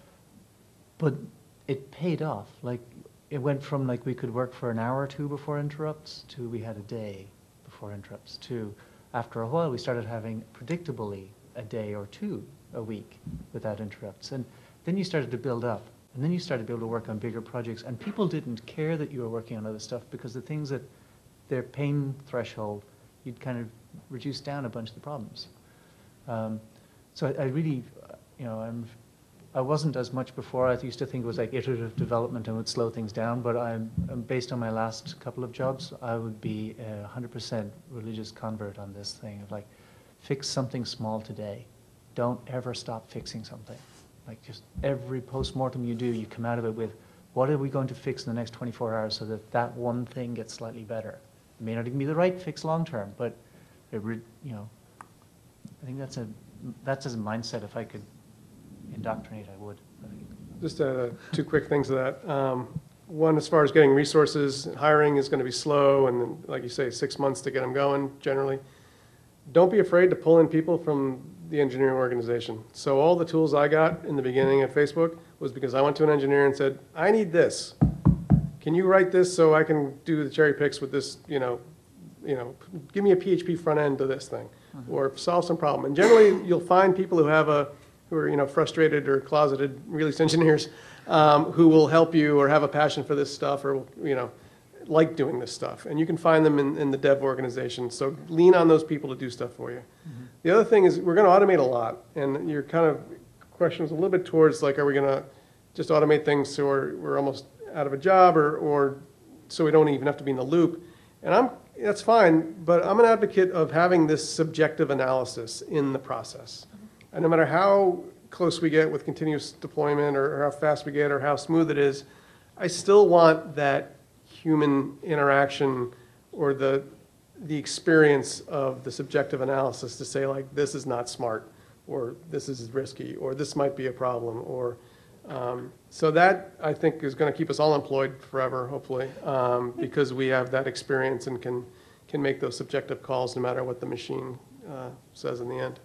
but it paid off. Like it went from like we could work for an hour or two before interrupts to we had a day before interrupts to after a while we started having predictably a day or two a week without interrupts. And then you started to build up. And then you started to be able to work on bigger projects. And people didn't care that you were working on other stuff because the things that their pain threshold, you'd kind of reduce down a bunch of the problems. Um, so I, I really, you know, I'm, I wasn't as much before. I used to think it was like iterative development and would slow things down. But I'm, I'm based on my last couple of jobs, I would be a one hundred percent religious convert on this thing of like, fix something small today. Don't ever stop fixing something. Like just every post-mortem you do, you come out of it with, what are we going to fix in the next twenty-four hours so that that one thing gets slightly better? It may not even be the right fix long-term, but it, re, you know, I think that's a that's as a mindset. If I could indoctrinate, I would. Just uh, two quick things to that. Um, one, as far as getting resources, hiring is going to be slow, and then, like you say, six months to get them going generally. Don't be afraid to pull in people from the engineering organization. So all the tools I got in the beginning of Facebook was because I went to an engineer and said, I need this. Can you write this so I can do the cherry picks with this, you know, you know, give me a P H P front end to this thing, or solve some problem. And generally, you'll find people who have a, who are, you know, frustrated or closeted release engineers, um, who will help you or have a passion for this stuff, or, you know, like doing this stuff. And you can find them in, in the dev organization. So lean on those people to do stuff for you. Mm-hmm. The other thing is we're going to automate a lot. And your kind of question was a little bit towards, like, are we going to just automate things so we're, we're almost out of a job, or, or so we don't even have to be in the loop. And I'm, that's fine, but I'm an advocate of having this subjective analysis in the process. And no matter how close we get with continuous deployment, or, or how fast we get, or how smooth it is, I still want that human interaction, or the, the experience of the subjective analysis to say, like, this is not smart, or this is risky, or this might be a problem, or um, so that, I think, is going to keep us all employed forever, hopefully, um, because we have that experience and can, can make those subjective calls no matter what the machine uh, says in the end.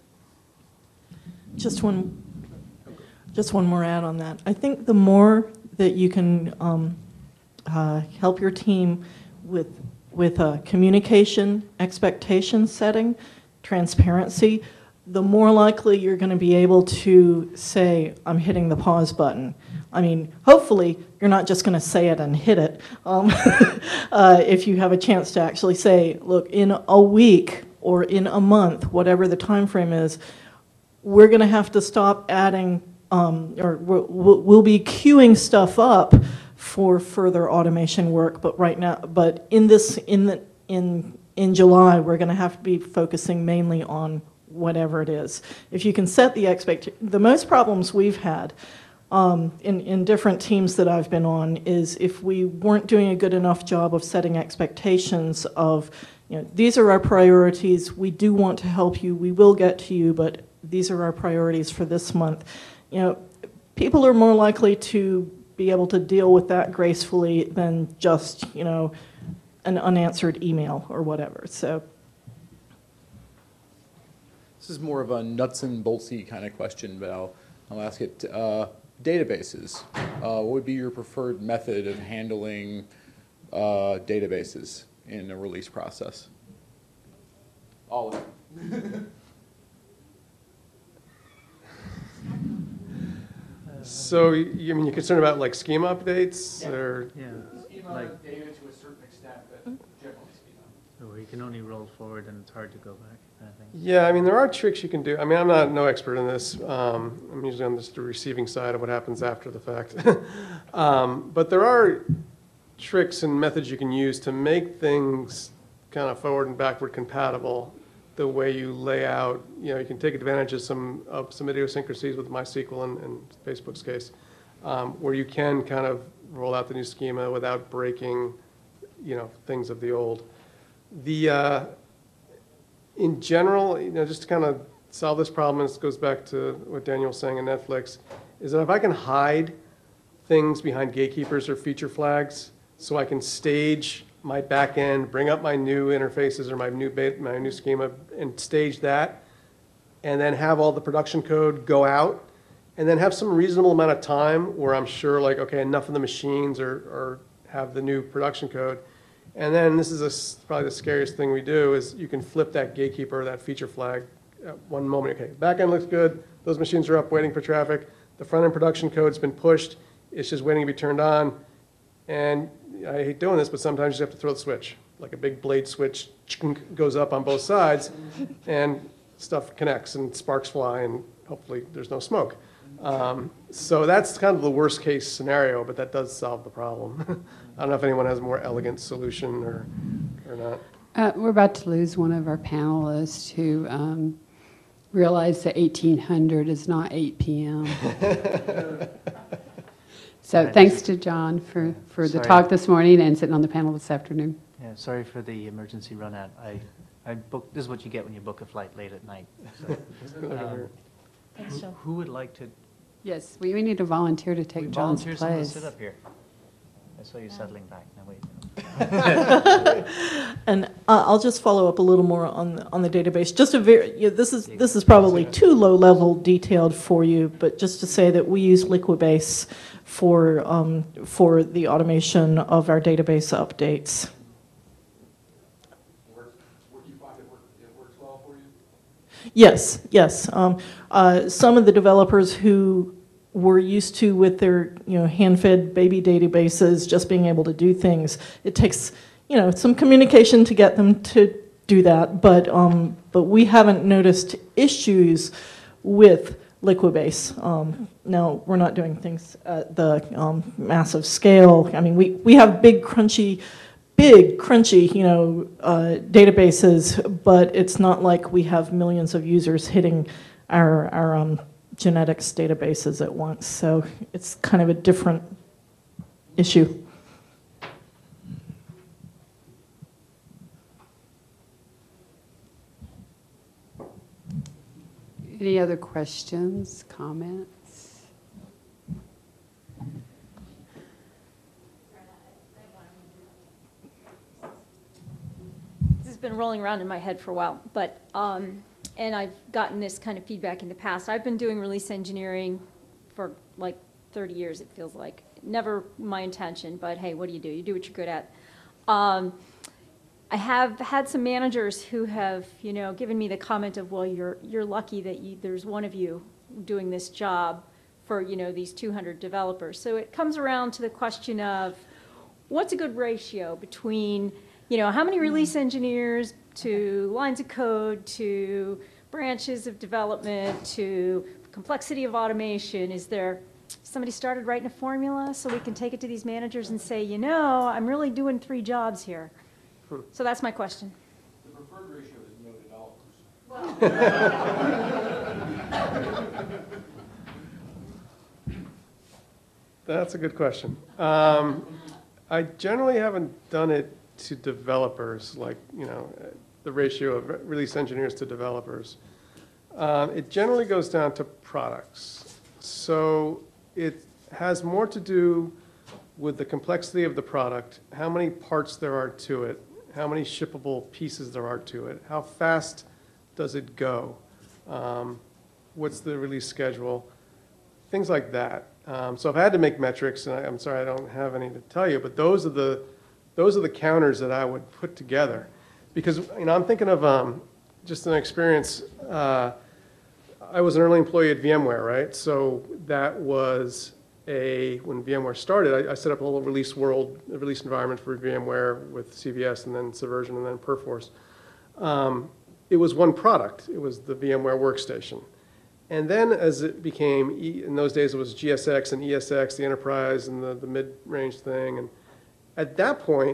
Just one, just one more add on that. I think the more that you can um, uh, help your team with with uh, communication, expectation setting, transparency, the more likely you're going to be able to say, I'm hitting the pause button. I mean, hopefully you're not just going to say it and hit it. Um, uh, if you have a chance to actually say, look, in a week or in a month, whatever the time frame is, we're going to have to stop adding, um, or we'll, we'll be queuing stuff up for further automation work. But right now, but in this, in the, in in July, we're going to have to be focusing mainly on whatever it is. If you can set the expectation, the most problems we've had um, in in different teams that I've been on is if we weren't doing a good enough job of setting expectations of, you know, these are our priorities. We do want to help you. We will get to you, but these are our priorities for this month. You know, people are more likely to be able to deal with that gracefully than just, you know, an unanswered email or whatever. So this is more of a nuts and boltsy kind of question, but I'll, I'll ask it. Uh, databases. Uh, what would be your preferred method of handling uh, databases in a release process? All of it. So, you I mean, you're concerned about, like, schema updates, or? Yeah, Schema like, data to a certain extent, but generally schema. so you can only roll forward and it's hard to go back, kind of thing. Yeah, I mean, there are tricks you can do. I mean, I'm not no expert in this. Um, I'm usually on just the receiving side of what happens after the fact. um, but there are tricks and methods you can use to make things kind of forward and backward compatible. The way you lay out, you know, you can take advantage of some of some idiosyncrasies with MySQL and, and Facebook's case, um, where you can kind of roll out the new schema without breaking, you know, things of the old. The uh, in general, you know, just to kind of solve this problem, and this goes back to what Daniel was saying in Netflix, is that if I can hide things behind gatekeepers or feature flags, so I can stage my back end, bring up my new interfaces or my new bait, my new schema, and stage that, and then have all the production code go out, and then have some reasonable amount of time where I'm sure, like, okay, enough of the machines are, are have the new production code. And then this is a, probably the scariest thing we do is you can flip that gatekeeper, that feature flag at one moment. Okay, back end looks good. Those machines are up waiting for traffic. The front end production code's been pushed. It's just waiting to be turned on. And I hate doing this, but sometimes you have to throw the switch. Like a big blade switch goes up on both sides, and stuff connects, and sparks fly, and hopefully there's no smoke. Um, so that's kind of the worst case scenario, but that does solve the problem. I don't know if anyone has a more elegant solution or, or not. Uh, we're about to lose one of our panelists who um, realized that eighteen hundred is not eight p m So Right. thanks to John for, for the Sorry. talk this morning and sitting on the panel this afternoon. Yeah, sorry for the emergency run out. I, I booked, this is what you get when you book a flight late at night. So, um, Thanks, who, John. who would like to, Yes, we, we need a volunteer to take we John's volunteer someone to place. sit up here? I saw you settling back. Now wait. And uh, I'll just follow up a little more on the, on the database. Just a very, you know, this is this is probably too low level detailed for you, but just to say that we use Liquibase for um, for the automation of our database updates. Yes, yes. Um, uh, some of the developers who were used to, with their you know hand-fed baby databases, just being able to do things, it takes you know some communication to get them to do that. But um, but we haven't noticed issues with Liquibase. Um, now we're not doing things at the um, massive scale. I mean, we we have big crunchy. Big, crunchy, you know, uh, databases, but it's not like we have millions of users hitting our, our um, genetics databases at once. So it's kind of a different issue. Any other questions, comments? Been rolling around in my head for a while, but um, and I've gotten this kind of feedback in the past. I've been doing release engineering for like thirty years, it feels like. Never my intention, but hey, what do you do? You do what you're good at. Um, I have had some managers who have, you know, given me the comment of, well, you're you're lucky that you, there's one of you doing this job for, you know, these two hundred developers. So it comes around to the question of what's a good ratio between, you know, how many release engineers to lines of code to branches of development to complexity of automation? Is there somebody started writing a formula so we can take it to these managers and say, you know, I'm really doing three jobs here? Hmm. So that's my question. The preferred ratio is no developers. That's a good question. Um, I generally haven't done it to developers, like, you know, the ratio of release engineers to developers. Um, it generally goes down to products. So it has more to do with the complexity of the product, how many parts there are to it, how many shippable pieces there are to it, how fast does it go, um, what's the release schedule, things like that. Um, so I've had to make metrics, and I, I'm sorry I don't have any to tell you, but those are the Those are the counters that I would put together. Because, you know, I'm thinking of um, just an experience. Uh, I was an early employee at VMware, right? So that was a, when VMware started, I, I set up a little release world, a release environment for VMware with C V S and then Subversion and then Perforce. Um, it was one product. It was the VMware Workstation. And then as it became, e, in those days it was G S X and E S X, the enterprise and the, the mid-range thing. And at that point,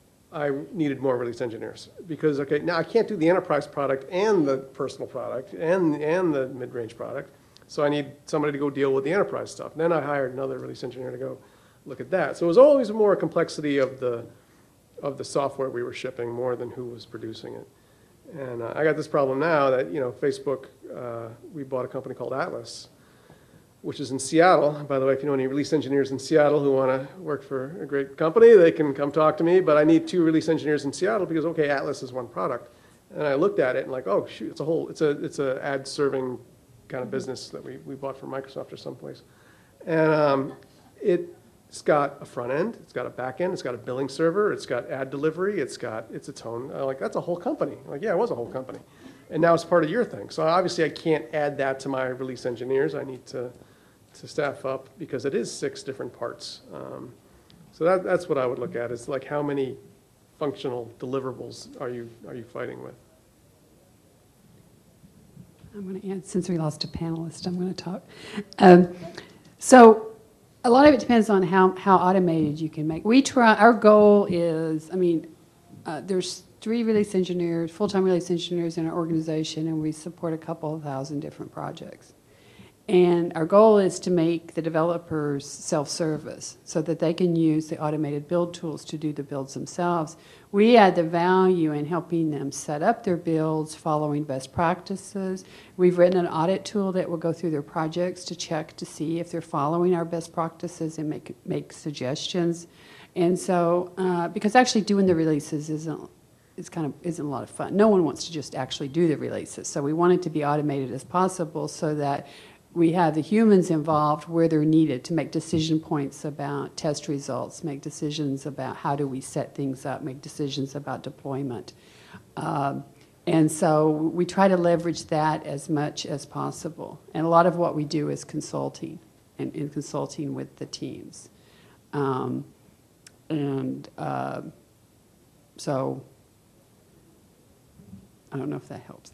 I needed more release engineers because, okay, now I can't do the enterprise product and the personal product and, and the mid-range product. So I need somebody to go deal with the enterprise stuff. Then I hired another release engineer to go look at that. So it was always more complexity of the, of the software we were shipping more than who was producing it. And uh, I got this problem now that, you know, Facebook, uh, we bought a company called Atlas, which is in Seattle. By the way, if you know any release engineers in Seattle who want to work for a great company, they can come talk to me. But I need two release engineers in Seattle because, okay, Atlas is one product. And I looked at it and like, oh, shoot, it's a whole, it's a, it's a ad serving kind of business that we, we bought from Microsoft or someplace. And um, it's got a front end, it's got a back end, it's got a billing server, it's got ad delivery, it's got, it's its own, uh, like, that's a whole company. Like, yeah, it was a whole company. And now it's part of your thing. So obviously I can't add that to my release engineers. I need to, to staff up because it is six different parts. Um, so that, that's what I would look at is like how many functional deliverables are you, are you fighting with? I'm going to add, since we lost a panelist, I'm going to talk. Um, so a lot of it depends on how, how automated you can make. We try, our goal is, I mean, uh, there's three release engineers, full-time release engineers in our organization, and we support a couple of thousand different projects. And our goal is to make the developers self-service so that they can use the automated build tools to do the builds themselves. We add the value in helping them set up their builds, following best practices. We've written an audit tool that will go through their projects to check to see if they're following our best practices and make, make suggestions. And so, uh, because actually doing the releases isn't, it's kind of isn't a lot of fun. No one wants to just actually do the releases. So we want it to be automated as possible so that we have the humans involved where they're needed to make decision points about test results, make decisions about how do we set things up, make decisions about deployment. Um, And so we try to leverage that as much as possible. And a lot of what we do is consulting, and in consulting with the teams. Um, and uh, so, I don't know if that helps.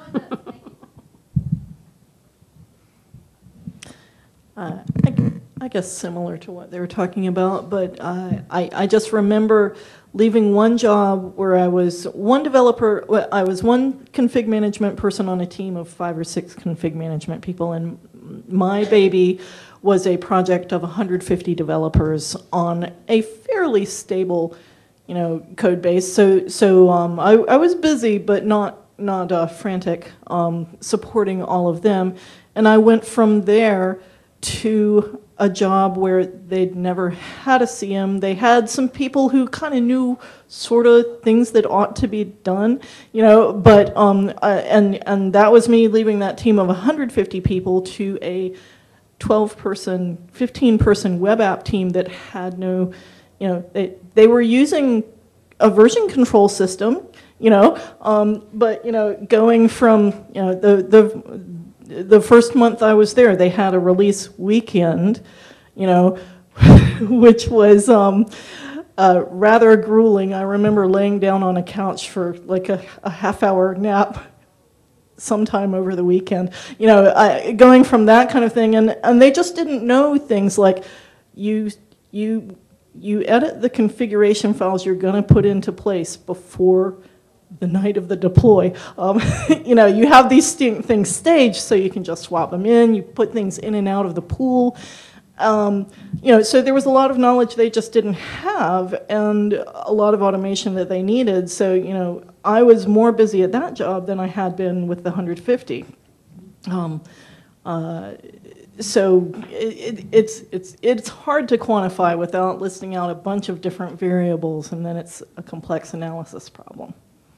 Uh, I, I guess similar to what they were talking about, but uh, I, I just remember leaving one job where I was one developer, well, I was one config management person on a team of five or six config management people, and my baby was a project of one hundred fifty developers on a fairly stable, you know, code base. So, so um, I, I was busy, but not not uh, frantic, um, supporting all of them, and I went from there to a job where they'd never had a C M. They had some people who kind of knew sort of things that ought to be done, you know, but, um, uh, and, and that was me leaving that team of one hundred fifty people to a twelve person, fifteen person web app team that had no, you know, they, they were using a version control system, you know, um, but, you know, going from, you know, the, the, the first month I was there, they had a release weekend, you know, which was um, uh, rather grueling. I remember laying down on a couch for like a, a half-hour nap sometime over the weekend. You know, I, going from that kind of thing, and, and they just didn't know things like you you you edit the configuration files you're going to put into place before the night of the deploy. Um, you know, you have these st things staged so you can just swap them in, you put things in and out of the pool. Um, you know, so there was a lot of knowledge they just didn't have and a lot of automation that they needed. So, you know, I was more busy at that job than I had been with the one hundred fifty. Um, uh, so it, it, it's, it's, it's hard to quantify without listing out a bunch of different variables, and then it's a complex analysis problem.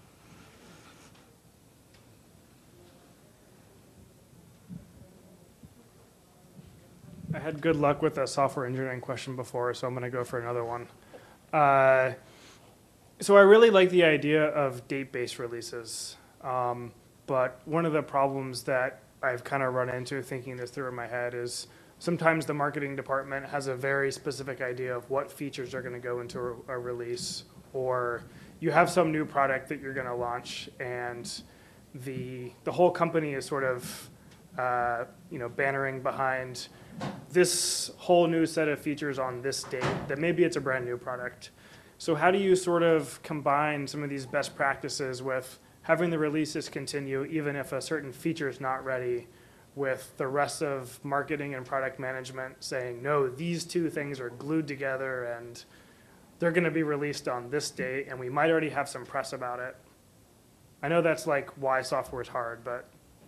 I had good luck with a software engineering question before, so I'm going to go for another one. Uh, so I really like the idea of date-based releases, um, but one of the problems that I've kind of run into thinking this through in my head is sometimes the marketing department has a very specific idea of what features are going to go into a, a release, or you have some new product that you're going to launch, and the the whole company is sort of uh, you know bannering behind this whole new set of features on this date that maybe it's a brand new product. So how do you sort of combine some of these best practices with having the releases continue even if a certain feature is not ready, with the rest of marketing and product management saying, no, these two things are glued together and they're going to be released on this date and we might already have some press about it? I know that's like why software is hard, but.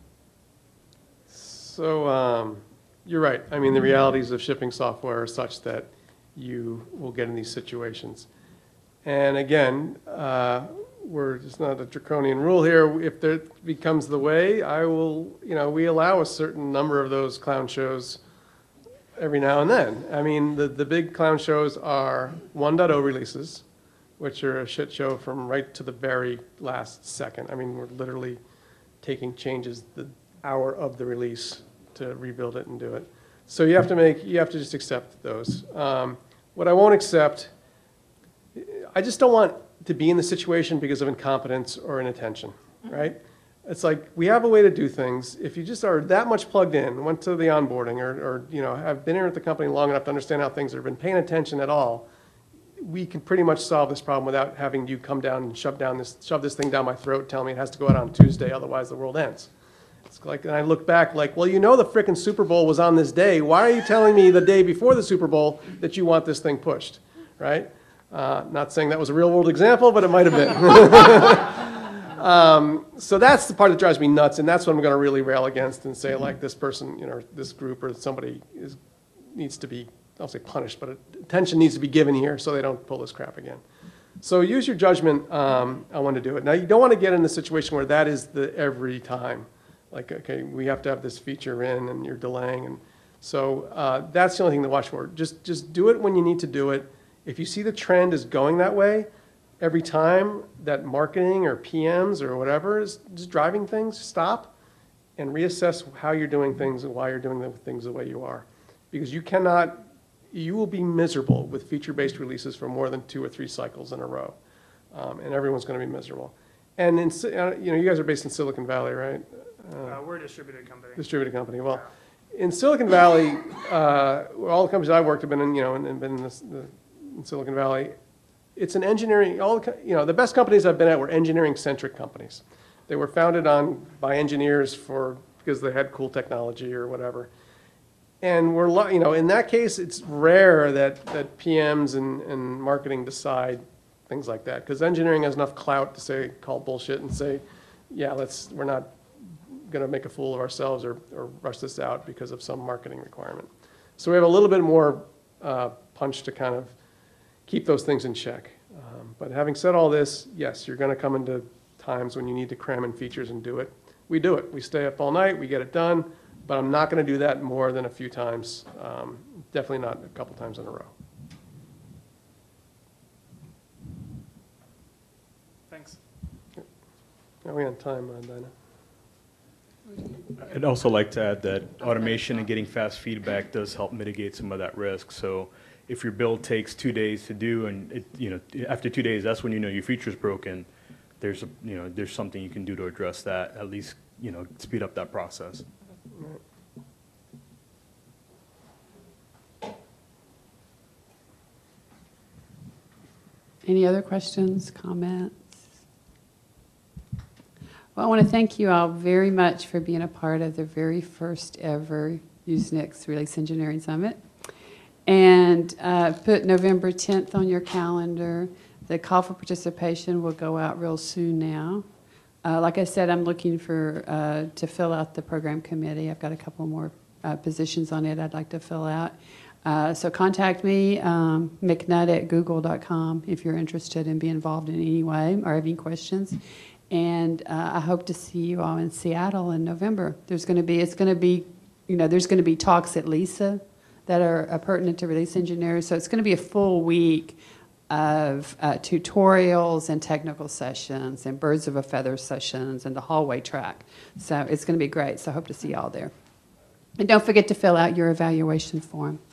So, um, you're right. I mean, the realities of shipping software are such that you will get in these situations. And again, uh, we're it's not a draconian rule here. If there becomes the way, I will, you know, we allow a certain number of those clown shows every now and then. I mean, the, the big clown shows are one point oh releases, which are a shit show from right to the very last second. I mean, we're literally taking changes the hour of the release to rebuild it and do it. So you have to make, you have to just accept those. Um, what I won't accept, I just don't want to be in the situation because of incompetence or inattention, right? It's like, we have a way to do things. If you just are that much plugged in, went to the onboarding, or, or you know, have been here at the company long enough to understand how things are, been paying attention at all, we can pretty much solve this problem without having you come down and shove down this, shove this thing down my throat, tell me it has to go out on Tuesday, otherwise the world ends. It's like, and I look back like, well, you know the frickin' Super Bowl was on this day. Why are you telling me the day before the Super Bowl that you want this thing pushed, right? Uh, not saying that was a real-world example, but it might have been. um, so that's the part that drives me nuts, and that's what I'm going to really rail against and say, like, this person, you know, this group or somebody is, needs to be, I'll say punished, but attention needs to be given here so they don't pull this crap again. So use your judgment um, on when to do it. Now, you don't want to get in the situation where that is the every time. Like, okay, we have to have this feature in, and you're delaying. And so uh, that's the only thing to watch for. Just, just do it when you need to do it. If you see the trend is going that way, every time that marketing or P Ms or whatever is just driving things, stop and reassess how you're doing things and why you're doing the things the way you are. Because you cannot, you will be miserable with feature-based releases for more than two or three cycles in a row. Um, and everyone's going to be miserable. And in, uh, you know, you guys are based in Silicon Valley, right? Uh, we're a distributed company. Distributed company. Well, in Silicon Valley, uh, all the companies I've worked have been in, you know, and, and been in, this, the, in Silicon Valley. It's an engineering. All the, you know, the best companies I've been at were engineering-centric companies. They were founded on by engineers for because they had cool technology or whatever. And we're, you know, in that case, it's rare that that P Ms and, and marketing decide things like that because engineering has enough clout to say call bullshit and say, yeah, let's we're not going to make a fool of ourselves or, or rush this out because of some marketing requirement. So we have a little bit more uh, punch to kind of keep those things in check. Um, but having said all this, yes, you're going to come into times when you need to cram in features and do it. We do it. We stay up all night. We get it done. But I'm not going to do that more than a few times. Um, definitely not a couple times in a row. Thanks. Are we on time, uh, Dinah? I'd also like to add that automation and getting fast feedback does help mitigate some of that risk. So if your build takes two days to do, and it, you know, after two days, that's when you know your feature's broken. There's a, you know, there's something you can do to address that. At least, you know, speed up that process. Any other questions, comments? Well, I want to thank you all very much for being a part of the very first ever Usenix Release Engineering Summit. And uh, put November tenth on your calendar. The call for participation will go out real soon now. Uh, like I said, I'm looking for uh, to fill out the program committee. I've got a couple more uh, positions on it I'd like to fill out. Uh, so contact me, um, mcnutt at google dot com, if you're interested in being involved in any way or have any questions. And uh, I hope to see you all in Seattle in November. There's going to be, it's going to be, you know, there's going to be talks at LISA that are uh, pertinent to release engineers. So it's going to be a full week of uh, tutorials and technical sessions and birds of a feather sessions and the hallway track. So it's going to be great. So I hope to see you all there. And don't forget to fill out your evaluation form.